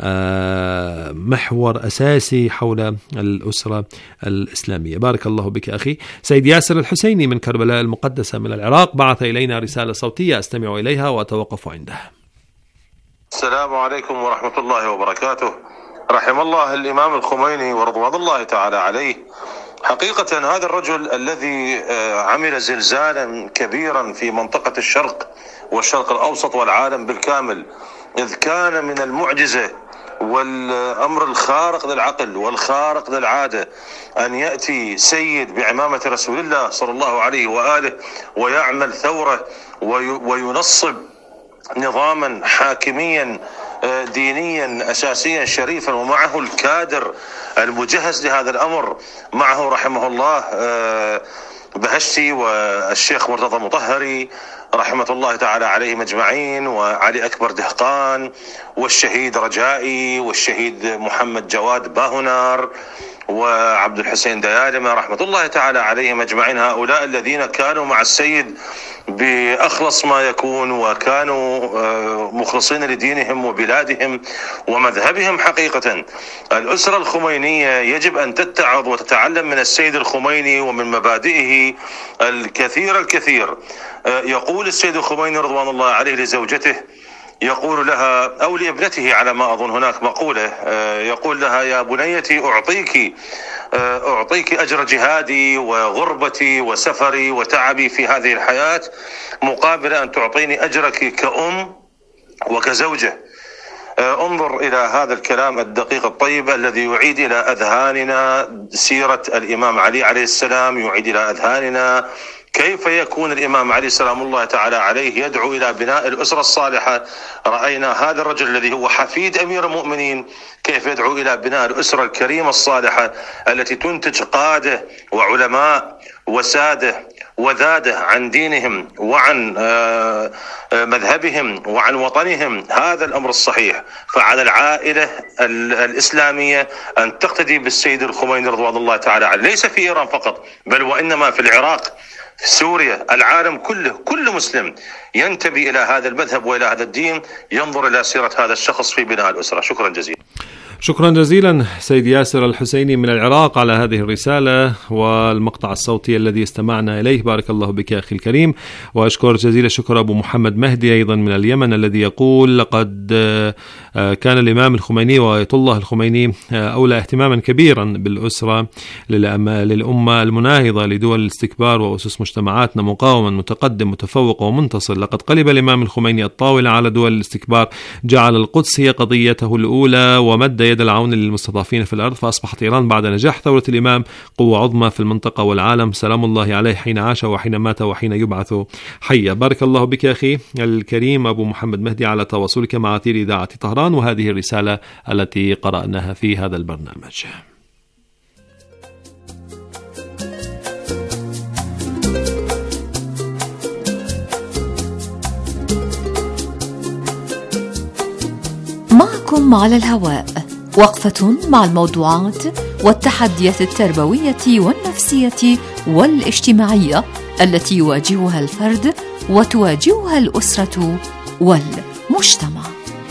محور أساسي حول الأسرة الإسلامية. بارك الله بك أخي. سيد ياسر الحسيني من كربلاء المقدسة من العراق بعث إلينا رسالة صوتية أستمع إليها وأتوقف عندها. السلام عليكم ورحمة الله وبركاته. رحم الله الإمام الخميني ورضوان الله تعالى عليه. حقيقة هذا الرجل الذي عمل زلزالا كبيرا في منطقة الشرق والشرق الأوسط والعالم بالكامل، إذ كان من المعجزة والأمر الخارق للعقل والخارق للعادة أن يأتي سيد بعمامة رسول الله صلى الله عليه وآله ويعمل ثورة وينصب نظاما حاكميا دينيا أساسيا شريفا، ومعه الكادر المجهز لهذا الأمر، معه رحمه الله بهشتي والشيخ مرتضى مطهري رحمة الله تعالى عليهم أجمعين، وعلي أكبر دهقان، والشهيد رجائي، والشهيد محمد جواد باهنار، وعبد الحسين ديالمة رحمة الله تعالى عليهم أجمعين. هؤلاء الذين كانوا مع السيد بأخلص ما يكون، وكانوا مخلصين لدينهم وبلادهم ومذهبهم. حقيقة الأسرة الخمينية يجب أن تتعظ وتتعلم من السيد الخميني ومن مبادئه الكثير الكثير. يقول السيد الخميني رضوان الله عليه لزوجته، يقول لها أو لابنته على ما أظن هناك مقولة، يقول لها: يا بنيتي أعطيك أعطيك أجر جهادي وغربتي وسفري وتعبي في هذه الحياة مقابل أن تعطيني أجرك كأم وكزوجة. انظر إلى هذا الكلام الدقيق الطيب الذي يعيد إلى أذهاننا سيرة الإمام علي عليه السلام، يعيد إلى أذهاننا كيف يكون الإمام علي سلام الله تعالى عليه يدعو إلى بناء الأسرة الصالحة. رأينا هذا الرجل الذي هو حفيد أمير المؤمنين كيف يدعو إلى بناء الأسرة الكريمة الصالحة التي تنتج قادة وعلماء وسادة وذادة عن دينهم وعن مذهبهم وعن وطنهم. هذا الأمر الصحيح. فعلى العائلة الإسلامية أن تقتدي بالسيد الخميني رضوان الله تعالى عليه، ليس في إيران فقط بل وإنما في العراق، في سوريا، العالم كله، كل مسلم ينتمي إلى هذا المذهب وإلى هذا الدين ينظر إلى سيرة هذا الشخص في بناء الأسرة. شكرا جزيلا. شكرا جزيلا سيد ياسر الحسيني من العراق على هذه الرسالة والمقطع الصوتي الذي استمعنا إليه. بارك الله بك أخي الكريم. وأشكر جزيل الشكر أبو محمد مهدي أيضا من اليمن الذي يقول: لقد كان الإمام الخميني وآية الله الخميني أولى اهتماما كبيرا بالأسرة للأمة المناهضة لدول الاستكبار وأسس مجتمعاتنا مقاوما متقدم متفوق ومنتصر. لقد قلب الإمام الخميني الطاولة على دول الاستكبار، جعل القدس هي قضيته الأولى، ومد يد العون للمستضعفين في الأرض، فأصبحت إيران بعد نجاح ثورة الإمام قوة عظمى في المنطقة والعالم. سلام الله عليه حين عاش وحين مات وحين يبعث حيا. بارك الله بك أخي الكريم أبو محمد مهدي على تواصلك مع أثير إذاعة طهران وهذه الرسالة التي قرأناها في هذا البرنامج. معكم على الهواء وقفة مع الموضوعات والتحديات التربوية والنفسية والاجتماعية التي يواجهها الفرد وتواجهها الأسرة والمجتمع.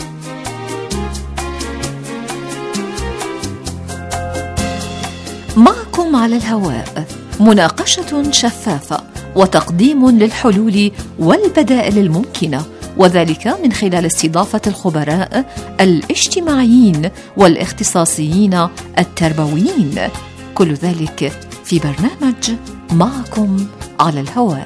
معكم على الهواء مناقشة شفافة وتقديم للحلول والبدائل الممكنة، وذلك من خلال استضافة الخبراء الاجتماعيين والاختصاصيين التربويين، كل ذلك في برنامج معكم على الهواء.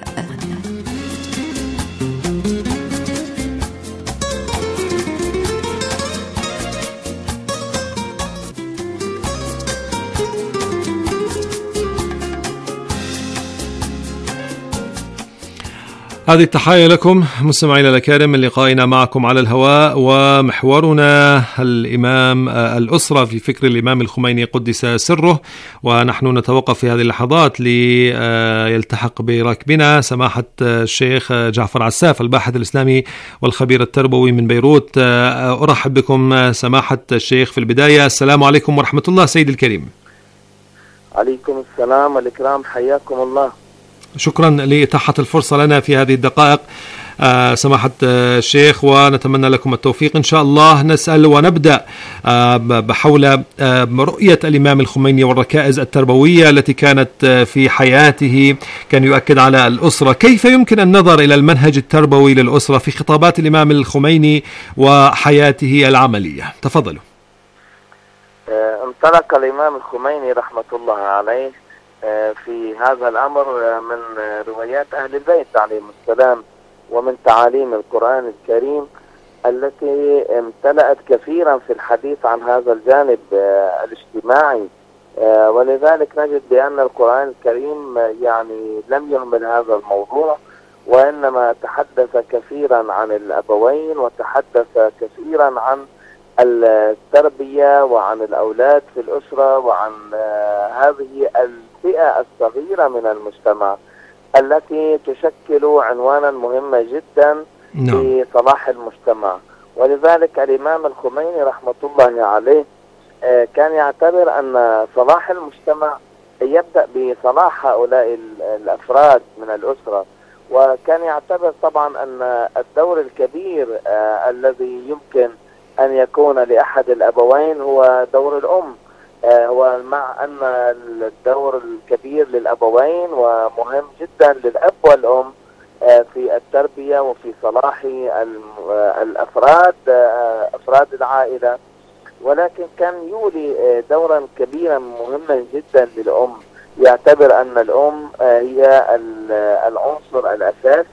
هذه التحية لكم مستمعينا الأكارم من لقائنا معكم على الهواء، ومحورنا الإمام الأسرة في فكر الإمام الخميني قدس سره. ونحن نتوقف في هذه اللحظات ليلتحق بركبنا سماحة الشيخ جعفر عساف الباحث الإسلامي والخبير التربوي من بيروت. أرحب بكم سماحة الشيخ. في البداية السلام عليكم ورحمة الله سيد الكريم. عليكم السلام والإكرام، حياكم الله. شكرا لإتاحة الفرصة لنا في هذه الدقائق آه سماحة آه الشيخ، ونتمنى لكم التوفيق إن شاء الله. نسأل ونبدأ آه بحول آه رؤية الإمام الخميني والركائز التربوية التي كانت آه في حياته. كان يؤكد على الأسرة. كيف يمكن النظر إلى المنهج التربوي للأسرة في خطابات الإمام الخميني وحياته العملية؟ تفضلوا. آه انطلق الإمام الخميني رحمة الله عليه في هذا الأمر من روايات أهل البيت عليهم السلام ومن تعاليم القرآن الكريم التي امتلأت كثيرا في الحديث عن هذا الجانب الاجتماعي، ولذلك نجد بأن القرآن الكريم يعني لم يهمل هذا الموضوع، وإنما تحدث كثيرا عن الأبوين وتحدث كثيرا عن التربية وعن الأولاد في الأسرة وعن هذه الفئة الصغيرة من المجتمع التي تشكل عنوانا مهما جدا في صلاح المجتمع. ولذلك الإمام الخميني رحمة الله عليه كان يعتبر أن صلاح المجتمع يبدأ بصلاح هؤلاء الأفراد من الأسرة، وكان يعتبر طبعا أن الدور الكبير الذي يمكن أن يكون لأحد الأبوين هو دور الأم، هو مع أن الدور الكبير للأبوين ومهم جدا للأب والأم في التربية وفي صلاح الأفراد أفراد العائلة، ولكن كان يولي دورا كبيرا مهما جدا للأم. يعتبر أن الأم هي العنصر الأساسي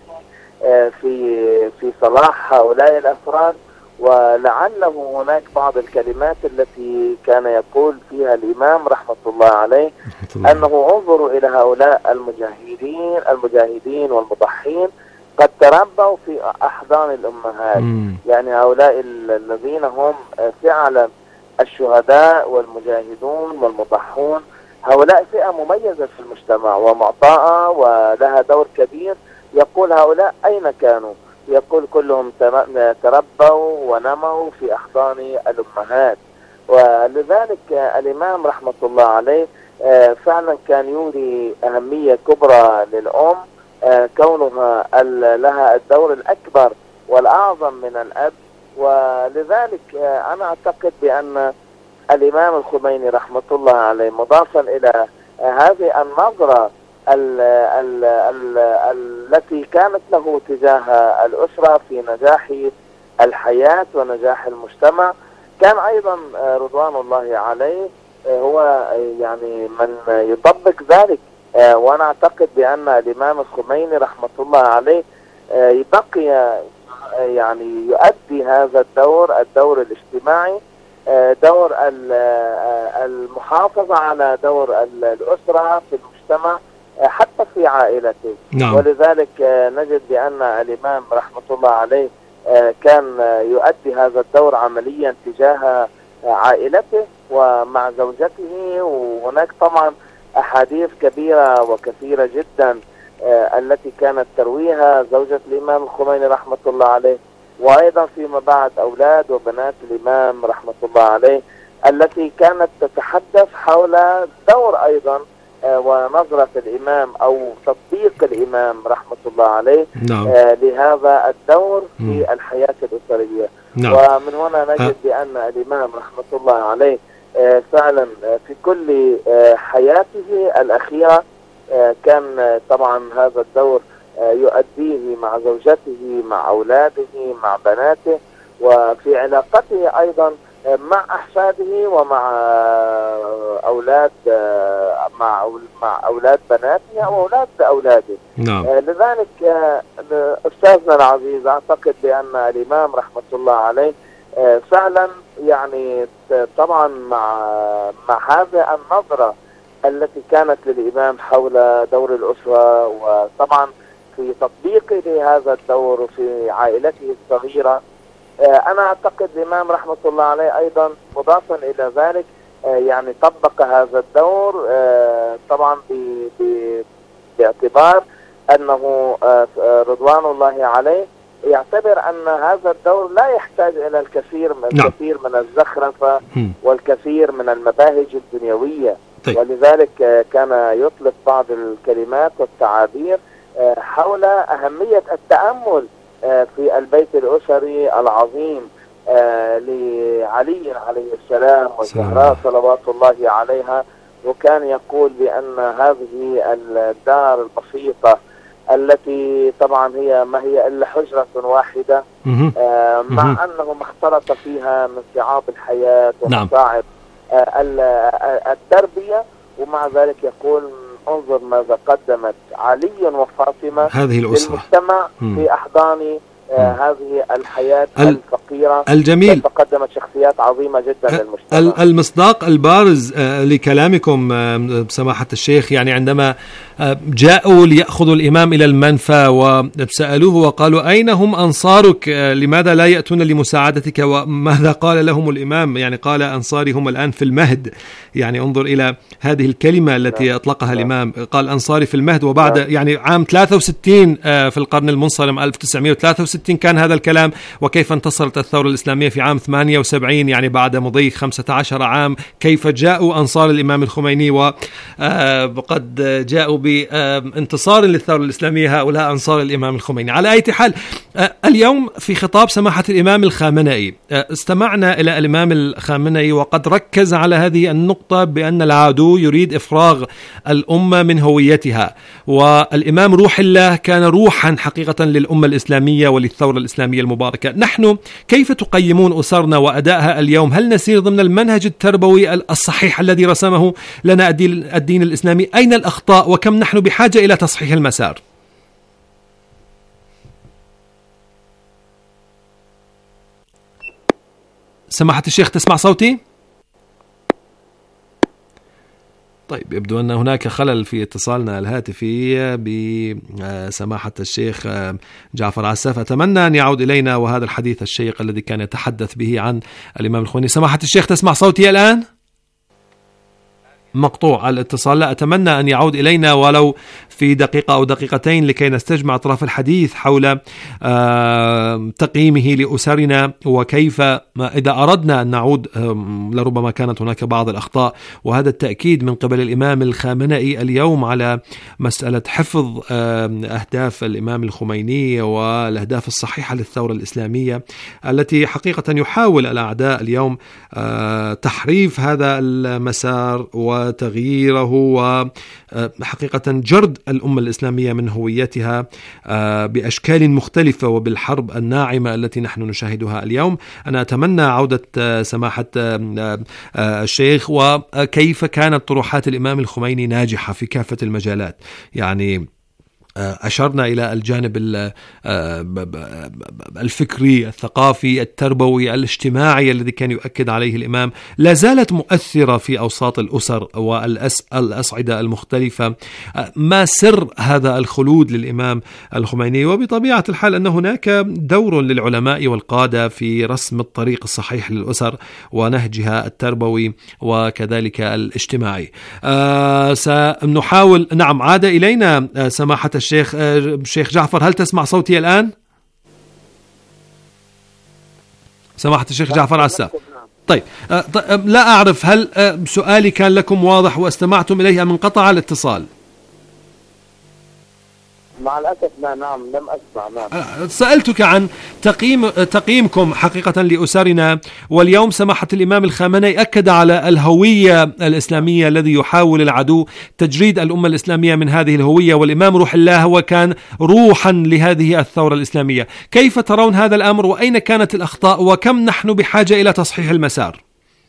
في في صلاح هؤلاء الأفراد. ولعله هناك بعض الكلمات التي كان يقول فيها الإمام رحمة الله عليه أنه انظروا إلى هؤلاء المجاهدين المجاهدين والمضحين قد تربوا في أحضان الأمهات. يعني هؤلاء الذين هم فعلا الشهداء والمجاهدون والمضحون، هؤلاء فئة مميزة في المجتمع ومعطاءة ولها دور كبير. يقول هؤلاء أين كانوا؟ يقول كلهم تربوا ونموا في أحضان الأمهات. ولذلك الإمام رحمة الله عليه فعلا كان يولي أهمية كبرى للأم، كونها لها الدور الأكبر والأعظم من الأب. ولذلك أنا أعتقد بأن الإمام الخميني رحمة الله عليه مضافا إلى هذه النظرة ال ال ال التي كانت له تجاه الأسرة في نجاح الحياة ونجاح المجتمع، كان أيضا رضوان الله عليه هو يعني من يطبق ذلك. وأنا أعتقد بأن الإمام الخميني رحمة الله عليه بقي يعني يؤدي هذا الدور الدور الاجتماعي، دور المحافظة على دور الأسرة في المجتمع حتى في عائلته. نعم. ولذلك نجد بأن الإمام رحمة الله عليه كان يؤدي هذا الدور عمليا تجاه عائلته ومع زوجته. وهناك طبعا أحاديث كبيرة وكثيرة جدا التي كانت ترويها زوجة الإمام الخميني رحمة الله عليه، وأيضا فيما بعد أولاد وبنات الإمام رحمة الله عليه التي كانت تتحدث حول دور أيضا ونظرة الإمام أو تطبيق الإمام رحمة الله عليه نعم. لهذا الدور في الحياة الأسرية نعم. ومن هنا نجد بأن الإمام رحمة الله عليه فعلا في كل حياته الأخيرة كان طبعا هذا الدور يؤديه مع زوجته، مع أولاده، مع بناته، وفي علاقته أيضا مع أحفاده ومع أولاد مع مع أولاد بناته أو أولاد أولاده نعم. لذلك أستاذنا العزيز أعتقد بأن الإمام رحمة الله عليه فعلا يعني طبعا مع مع هذه النظرة التي كانت للإمام حول دور الأسرة، وطبعا في تطبيقه لهذا الدور في عائلته الصغيرة، أنا أعتقد الإمام رحمة الله عليه أيضا مضافا إلى ذلك يعني طبق هذا الدور طبعا باعتبار أنه رضوان الله عليه يعتبر أن هذا الدور لا يحتاج إلى الكثير من نعم. الكثير من الزخرفة والكثير من المباهج الدنيوية طيب. ولذلك كان يطلق بعض الكلمات والتعابير حول أهمية التأمل في البيت الأسري العظيم لعلي عليه السلام والزهراء صلوات الله عليها، وكان يقول بأن هذه الدار البسيطة التي طبعا هي ما هي إلا حجرة واحدة مع أنه ما اختلط فيها من صعاب الحياة ومصاعب التربية، ومع ذلك يقول انظر ماذا قدمت علي وفاطمة هذه الأسرة للمجتمع في أحضان آه هذه الحياة الفقيرة الجميل. قدمت شخصيات عظيمة جدا للمجتمع. المصداق البارز آه لكلامكم آه سماحة الشيخ، يعني عندما آه جاءوا ليأخذوا الإمام إلى المنفى وسألوه وقالوا أين هم أنصارك، آه لماذا لا يأتون لمساعدتك، وماذا قال لهم الإمام؟ يعني قال أنصاري هم الآن في المهد. يعني انظر إلى هذه الكلمة التي نعم. أطلقها نعم. الإمام، قال أنصاري في المهد، وبعد نعم. يعني عام ثلاثة وستين آه في القرن المنصرم ألف وتسعمائة وثلاثة وستين كان هذا الكلام، وكيف انتصرت الثورة الإسلامية في عام ثمانية وسبعين يعني بعد مضي خمسة عشر عام، كيف جاءوا أنصار الإمام الخميني وقد جاءوا بانتصار للثورة الإسلامية هؤلاء أنصار الإمام الخميني. على أي حال اليوم في خطاب سماحة الإمام الخامنئي استمعنا إلى الإمام الخامنئي وقد ركز على هذه النقطة بأن العدو يريد إفراغ الأمة من هويتها، والإمام روح الله كان روحا حقيقة للأمة الإسلامية وللثورة الإسلامية المباركة. نحن كيف تقيمون أسرنا وأدائها اليوم؟ هل نسير ضمن المنهج التربوي الصحيح الذي رسمه لنا الدين الإسلامي؟ أين الأخطاء وكم نحن بحاجة إلى تصحيح المسار؟ سماحة الشيخ تسمع صوتي؟ طيب يبدو أن هناك خلل في اتصالنا الهاتفي بسماحة الشيخ جعفر عساف. أتمنى أن يعود إلينا وهذا الحديث الشيق الذي كان يتحدث به عن الإمام الخميني. سماحة الشيخ تسمع صوتي الآن؟ مقطوع الاتصال. لا، أتمنى أن يعود إلينا ولو في دقيقة أو دقيقتين لكي نستجمع أطراف الحديث حول تقييمه لأسرنا، وكيف إذا أردنا أن نعود لربما كانت هناك بعض الأخطاء، وهذا التأكيد من قبل الإمام الخامنئي اليوم على مسألة حفظ أهداف الإمام الخميني والأهداف الصحيحة للثورة الإسلامية التي حقيقة يحاول الأعداء اليوم تحريف هذا المسار وتغييره وحقيقة جرد الأمة الإسلامية من هويتها بأشكال مختلفة وبالحرب الناعمة التي نحن نشاهدها اليوم. أنا أتمنى عودة سماحة الشيخ وكيف كانت طروحات الإمام الخميني ناجحة في كافة المجالات. يعني أشرنا إلى الجانب الفكري الثقافي التربوي الاجتماعي الذي كان يؤكد عليه الإمام، لا زالت مؤثرة في أوساط الأسر والأصعدة المختلفة. ما سر هذا الخلود للإمام الخميني؟ وبطبيعة الحال أن هناك دور للعلماء والقادة في رسم الطريق الصحيح للأسر ونهجها التربوي وكذلك الاجتماعي. آه سنحاول. نعم، عاد إلينا سماحة الشيخ الشيخ جعفر. هل تسمع صوتي الآن؟ سماحة الشيخ جعفر عساف. طيب لا أعرف هل سؤالي كان لكم واضح واستمعتم إليه أم انقطع الاتصال؟ مع الأسف لا. نعم لم أسمع. نعم سألتك عن تقييم تقييمكم حقيقة لأسرنا، واليوم سماحة الإمام الخامنئي أكد على الهوية الإسلامية الذي يحاول العدو تجريد الأمة الإسلامية من هذه الهوية، والإمام روح الله هو كان روحا لهذه الثورة الإسلامية. كيف ترون هذا الأمر وأين كانت الأخطاء وكم نحن بحاجة إلى تصحيح المسار؟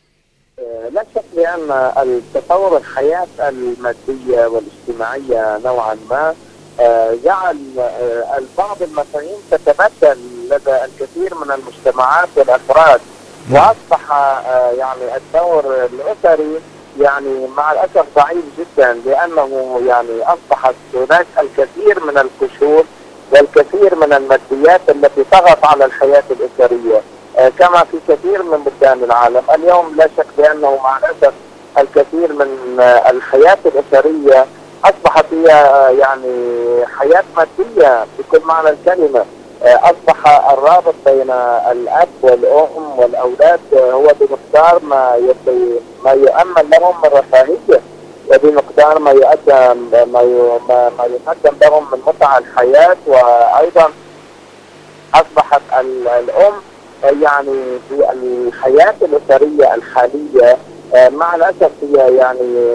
لا شك بأن التطور الحياة المادية والاجتماعية نوعا ما جعل البعض المفاهيم تتبدل لدى الكثير من المجتمعات والأفراد، وأصبح يعني الدور الأسري يعني مع الأسف ضعيف جدا، لأنه يعني أصبحت هناك الكثير من القشور والكثير من الماديات التي طغت على الحياة الأسرية كما في كثير من بلدان العالم. اليوم لا شك بأنه مع الأسف الكثير من الحياة الأسرية أصبحت هي يعني حياة مادية بكل معنى الكلمة. أصبح الرابط بين الأب والأم والأولاد هو بمقدار ما ما يؤمن لهم من رفاهية، وبمقدار ما يقدم ما ما يقدم لهم من متع الحياة. وأيضا أصبحت الأم يعني في الحياة الأسرية الحالية مع الأسف هي يعني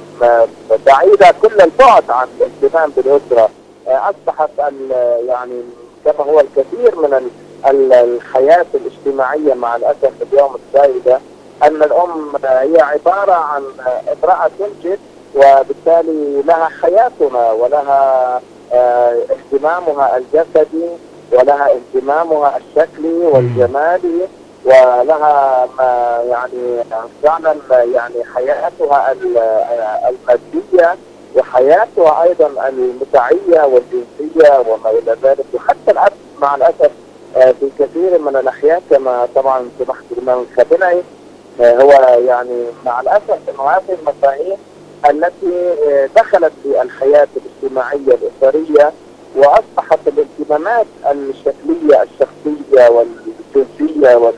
بعيدة كل البعد عن الاهتمام بالأسرة. أصبحت يعني كما هو الكثير من الحياة الاجتماعية مع الأسف اليوم السائدة أن الأم هي عبارة عن امرأة تنجب، وبالتالي لها حياتنا ولها اهتمامها الجسدي ودها اهتمامها الشكلي والجمالي، ولها ما يعني فعلا يعني حياتها المادية وحياتها أيضا المتعية والجنسية وما إلى ذلك. وحتى الأب مع الأسف في كثير من الأحيان كما طبعا سمحت الإمام الخامنئي هو يعني مع الأسف أنه هذه المفاهيم التي دخلت في الحياة الاجتماعية الأسرية، وأصبحت الاهتمامات الشكلية الشخصية والجنسية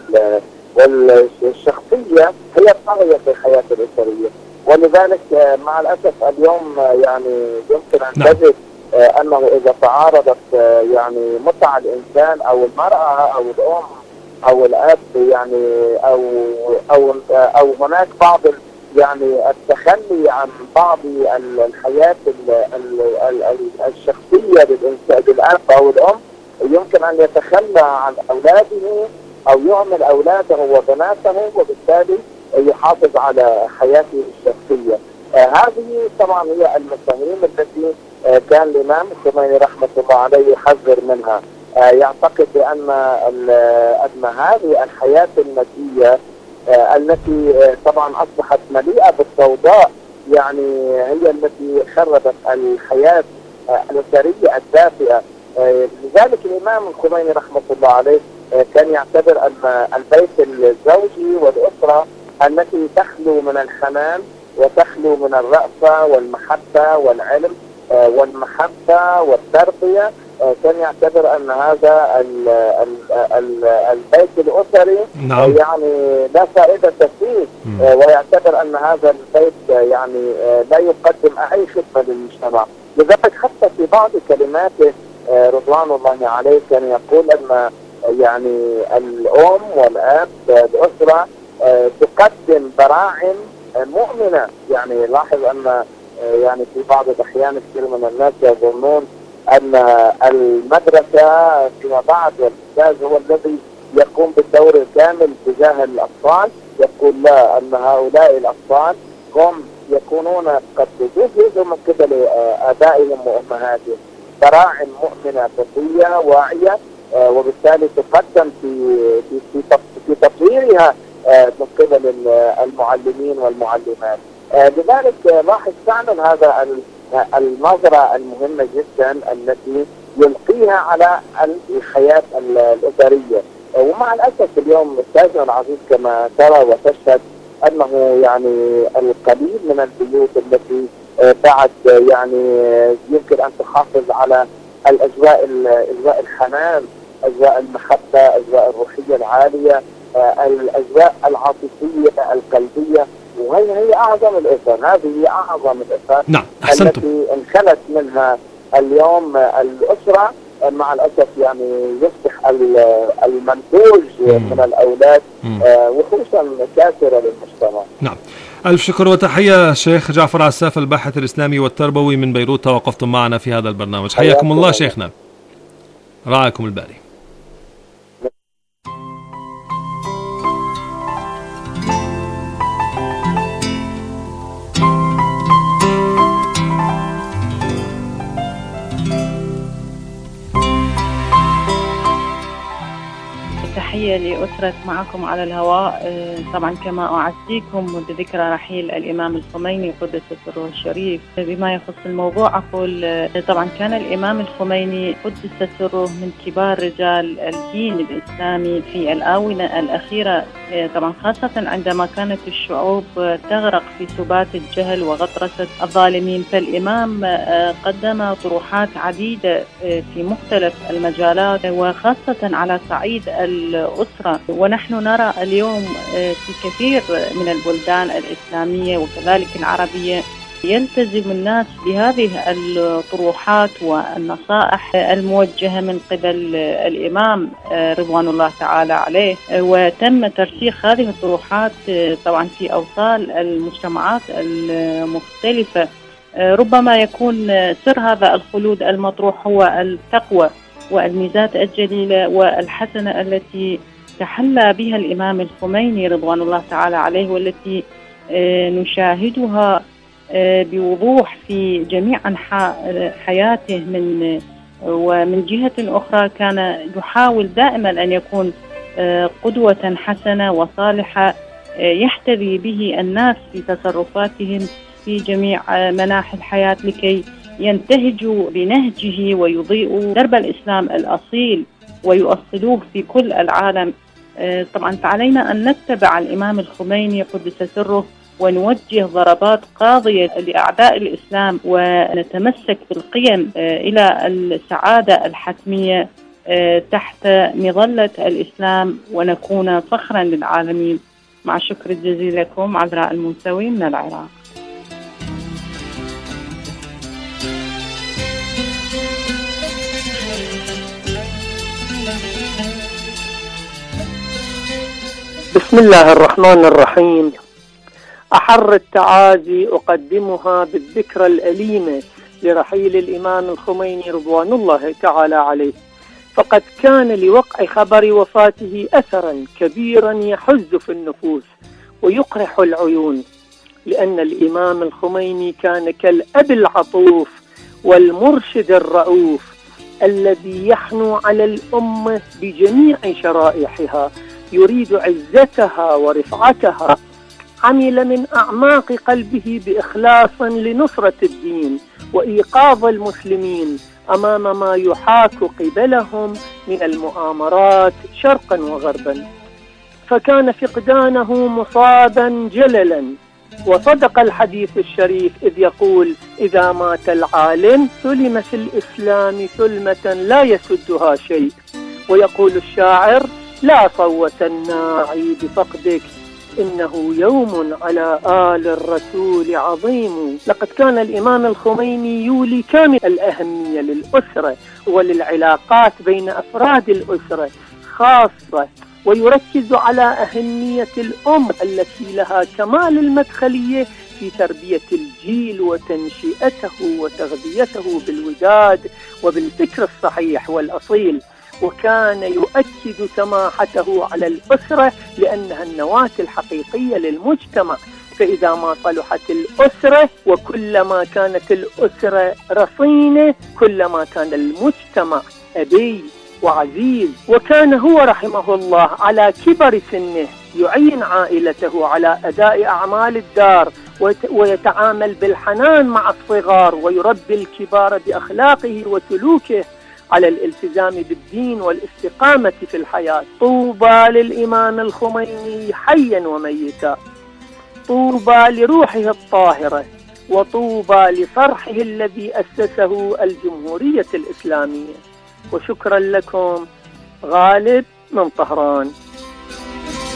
والشخصية هي الطاغية في الحياة الأسرية. ولذلك مع الأسف اليوم يعني يمكن أن تجد أنه إذا تعارضت يعني متع الإنسان أو المرأة أو الأم أو الأب يعني أو أو أو هناك بعض يعني التخلي عن بعض الحياة الشخصية للأب أو الأم، يمكن أن يتخلى عن أولاده أو يعمل أولاده وبناته، وبالتالي يحافظ على حياته الشخصية. آه هذه طبعا هي المفاهيم التي آه كان الإمام الخميني رحمة الله عليه يحذر منها. آه يعتقد بأن أن هذه الحياة المادية آه التي آه طبعا أصبحت مليئة بالسوداء يعني هي التي خربت الحياة آه الأسرية الدافئة. آه لذلك الإمام الخميني رحمة الله عليه آه كان يعتبر أن البيت الزوجي والأسرة التي تخلو من الحنان وتخلو من الرأفة والمحبة والعلم آه والمحبة والتربية، آه كان يعتبر أن هذا ال ال ال البيت الأسري نعم. يعني لا فائدة فيه، آه ويعتبر أن هذا البيت يعني آه لا يقدم أي خدمة للمجتمع. لذلك حتى في بعض كلماته آه رضوان الله عليه كان يقول أن يعني الأم والأب الأسرة آه تقدم براعم مؤمنة. يعني لاحظ أن يعني في بعض الأحيان كثير من الناس يظنون أن المدرسة فيما بعد والأستاذ هو الذي يقوم بالدور الكامل تجاه الأطفال. يقول لا، أن هؤلاء الأطفال هم يكونون قد جهزوا من قبل آبائهم وأمهاتهم براعم مؤمنة تقية واعية، وبالتالي تقدم في في في تطويرها من قبل المعلمين والمعلمات. لذلك لاحظ فعلا هذا النظرة المهمة جدا التي يلقيها على الحياة الأسرية. ومع الأسف اليوم أستاذنا العزيز كما ترى وتشهد أنه يعني القليل من البيوت التي بعد يعني يمكن أن تحافظ على الأجواء أجواء الحنان، أجواء المحبة، أجواء الروحية العالية، الأجواء العاطفية القلبية، وهي هي أعظم الأسر. هذه هي أعظم الأسر نعم. التي انخلت منها اليوم الأسرة. مع الأسف يعني يصبح المنتوج من الأولاد وخصوصا كاسرة للمجتمع. نعم. ألف شكر وتحية شيخ جعفر عساف الباحث الإسلامي والتربوي من بيروت، توقفتم معنا في هذا البرنامج. حياكم الله شيخنا، رعاكم الباري. تحية لأسرة معكم على الهواء. طبعا كما أعزيكم بذكرى رحيل الإمام الخميني قدس سره الشريف. بما يخص الموضوع أقول طبعا كان الإمام الخميني قدس سره من كبار رجال الدين الإسلامي في الآونة الأخيرة، طبعا خاصة عندما كانت الشعوب تغرق في سبات الجهل وغطرسة الظالمين. فالإمام قدم طروحات عديدة في مختلف المجالات وخاصة على صعيد الأسرة. ونحن نرى اليوم في كثير من البلدان الإسلامية وكذلك العربية يلتزم الناس بهذه الطروحات والنصائح الموجهة من قبل الإمام رضوان الله تعالى عليه، وتم ترسيخ هذه الطروحات طبعا في أوصال المجتمعات المختلفة. ربما يكون سر هذا الخلود المطروح هو التقوى والميزات الجليلة والحسنة التي تحلى بها الإمام الخميني رضوان الله تعالى عليه، والتي نشاهدها بوضوح في جميع أنحاء حياته. من ومن جهة أخرى كان يحاول دائما أن يكون قدوة حسنة وصالحة يحتذي به الناس في تصرفاتهم في جميع مناحي الحياة لكي ينتهجوا بنهجه ويضيئوا درب الإسلام الأصيل ويؤصلوه في كل العالم. طبعا فعلينا أن نتبع الإمام الخميني قدس سره ونوجه ضربات قاضية لأعداء الإسلام ونتمسك بالقيم إلى السعادة الحتمية تحت مظلة الإسلام ونكون فخرا للعالمين. مع الشكر الجزيل لكم. عذراء المنسوي من العراق. بسم الله الرحمن الرحيم. أحر التعازي أقدمها بالذكرى الأليمة لرحيل الإمام الخميني رضوان الله تعالى عليه، فقد كان لوقع خبر وفاته أثرا كبيرا يحز في النفوس ويقرح العيون، لأن الإمام الخميني كان كالأب العطوف والمرشد الرؤوف الذي يحنو على الأمة بجميع شرائحها، يريد عزتها ورفعتها. عمل من أعماق قلبه بإخلاص لنصرة الدين وإيقاظ المسلمين أمام ما يحاك قبلهم من المؤامرات شرقا وغربا، فكان فقدانه مصابا جللا. وصدق الحديث الشريف إذ يقول: إذا مات العالم سلم في الإسلام سلمة لا يسدها شيء. ويقول الشاعر: لا صوت الناعي بفقدك إنه يوم على آل الرسول عظيم. لقد كان الإمام الخميني يولي كامل الأهمية للأسرة وللعلاقات بين أفراد الأسرة خاصة، ويركز على أهمية الأم التي لها كمال المدخلية في تربية الجيل وتنشئته وتغذيته بالوداد وبالفكر الصحيح والأصيل. وكان يؤكد سماحته على الأسرة لأنها النواة الحقيقية للمجتمع، فإذا ما صلحت الأسرة وكلما كانت الأسرة رصينة كلما كان المجتمع أبي وعزيز. وكان هو رحمه الله على كبر سنه يعين عائلته على أداء أعمال الدار ويتعامل بالحنان مع الصغار ويربي الكبار بأخلاقه وسلوكه على الالتزام بالدين والاستقامة في الحياة. طوبى للإمام الخميني حيا وميتا، طوبى لروحه الطاهرة، وطوبى لصرحه الذي أسسه الجمهورية الإسلامية. وشكرا لكم. غالب من طهران.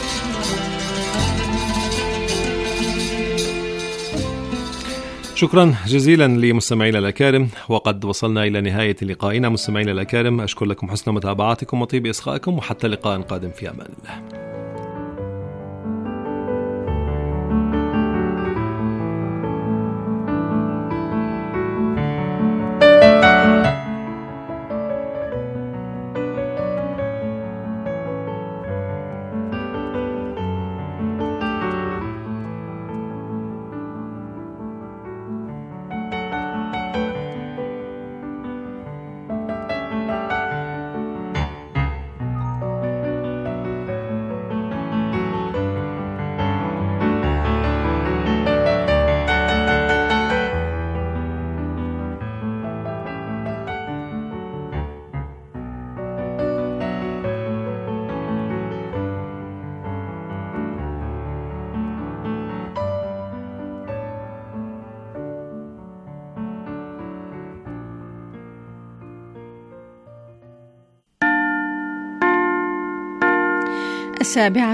شكرا جزيلا لمستمعينا الأكارم، وقد وصلنا إلى نهاية لقائنا. مستمعينا الأكارم، أشكر لكم حسن متابعتكم وطيب إصغائكم، وحتى لقاء قادم في أمان الله. السابعة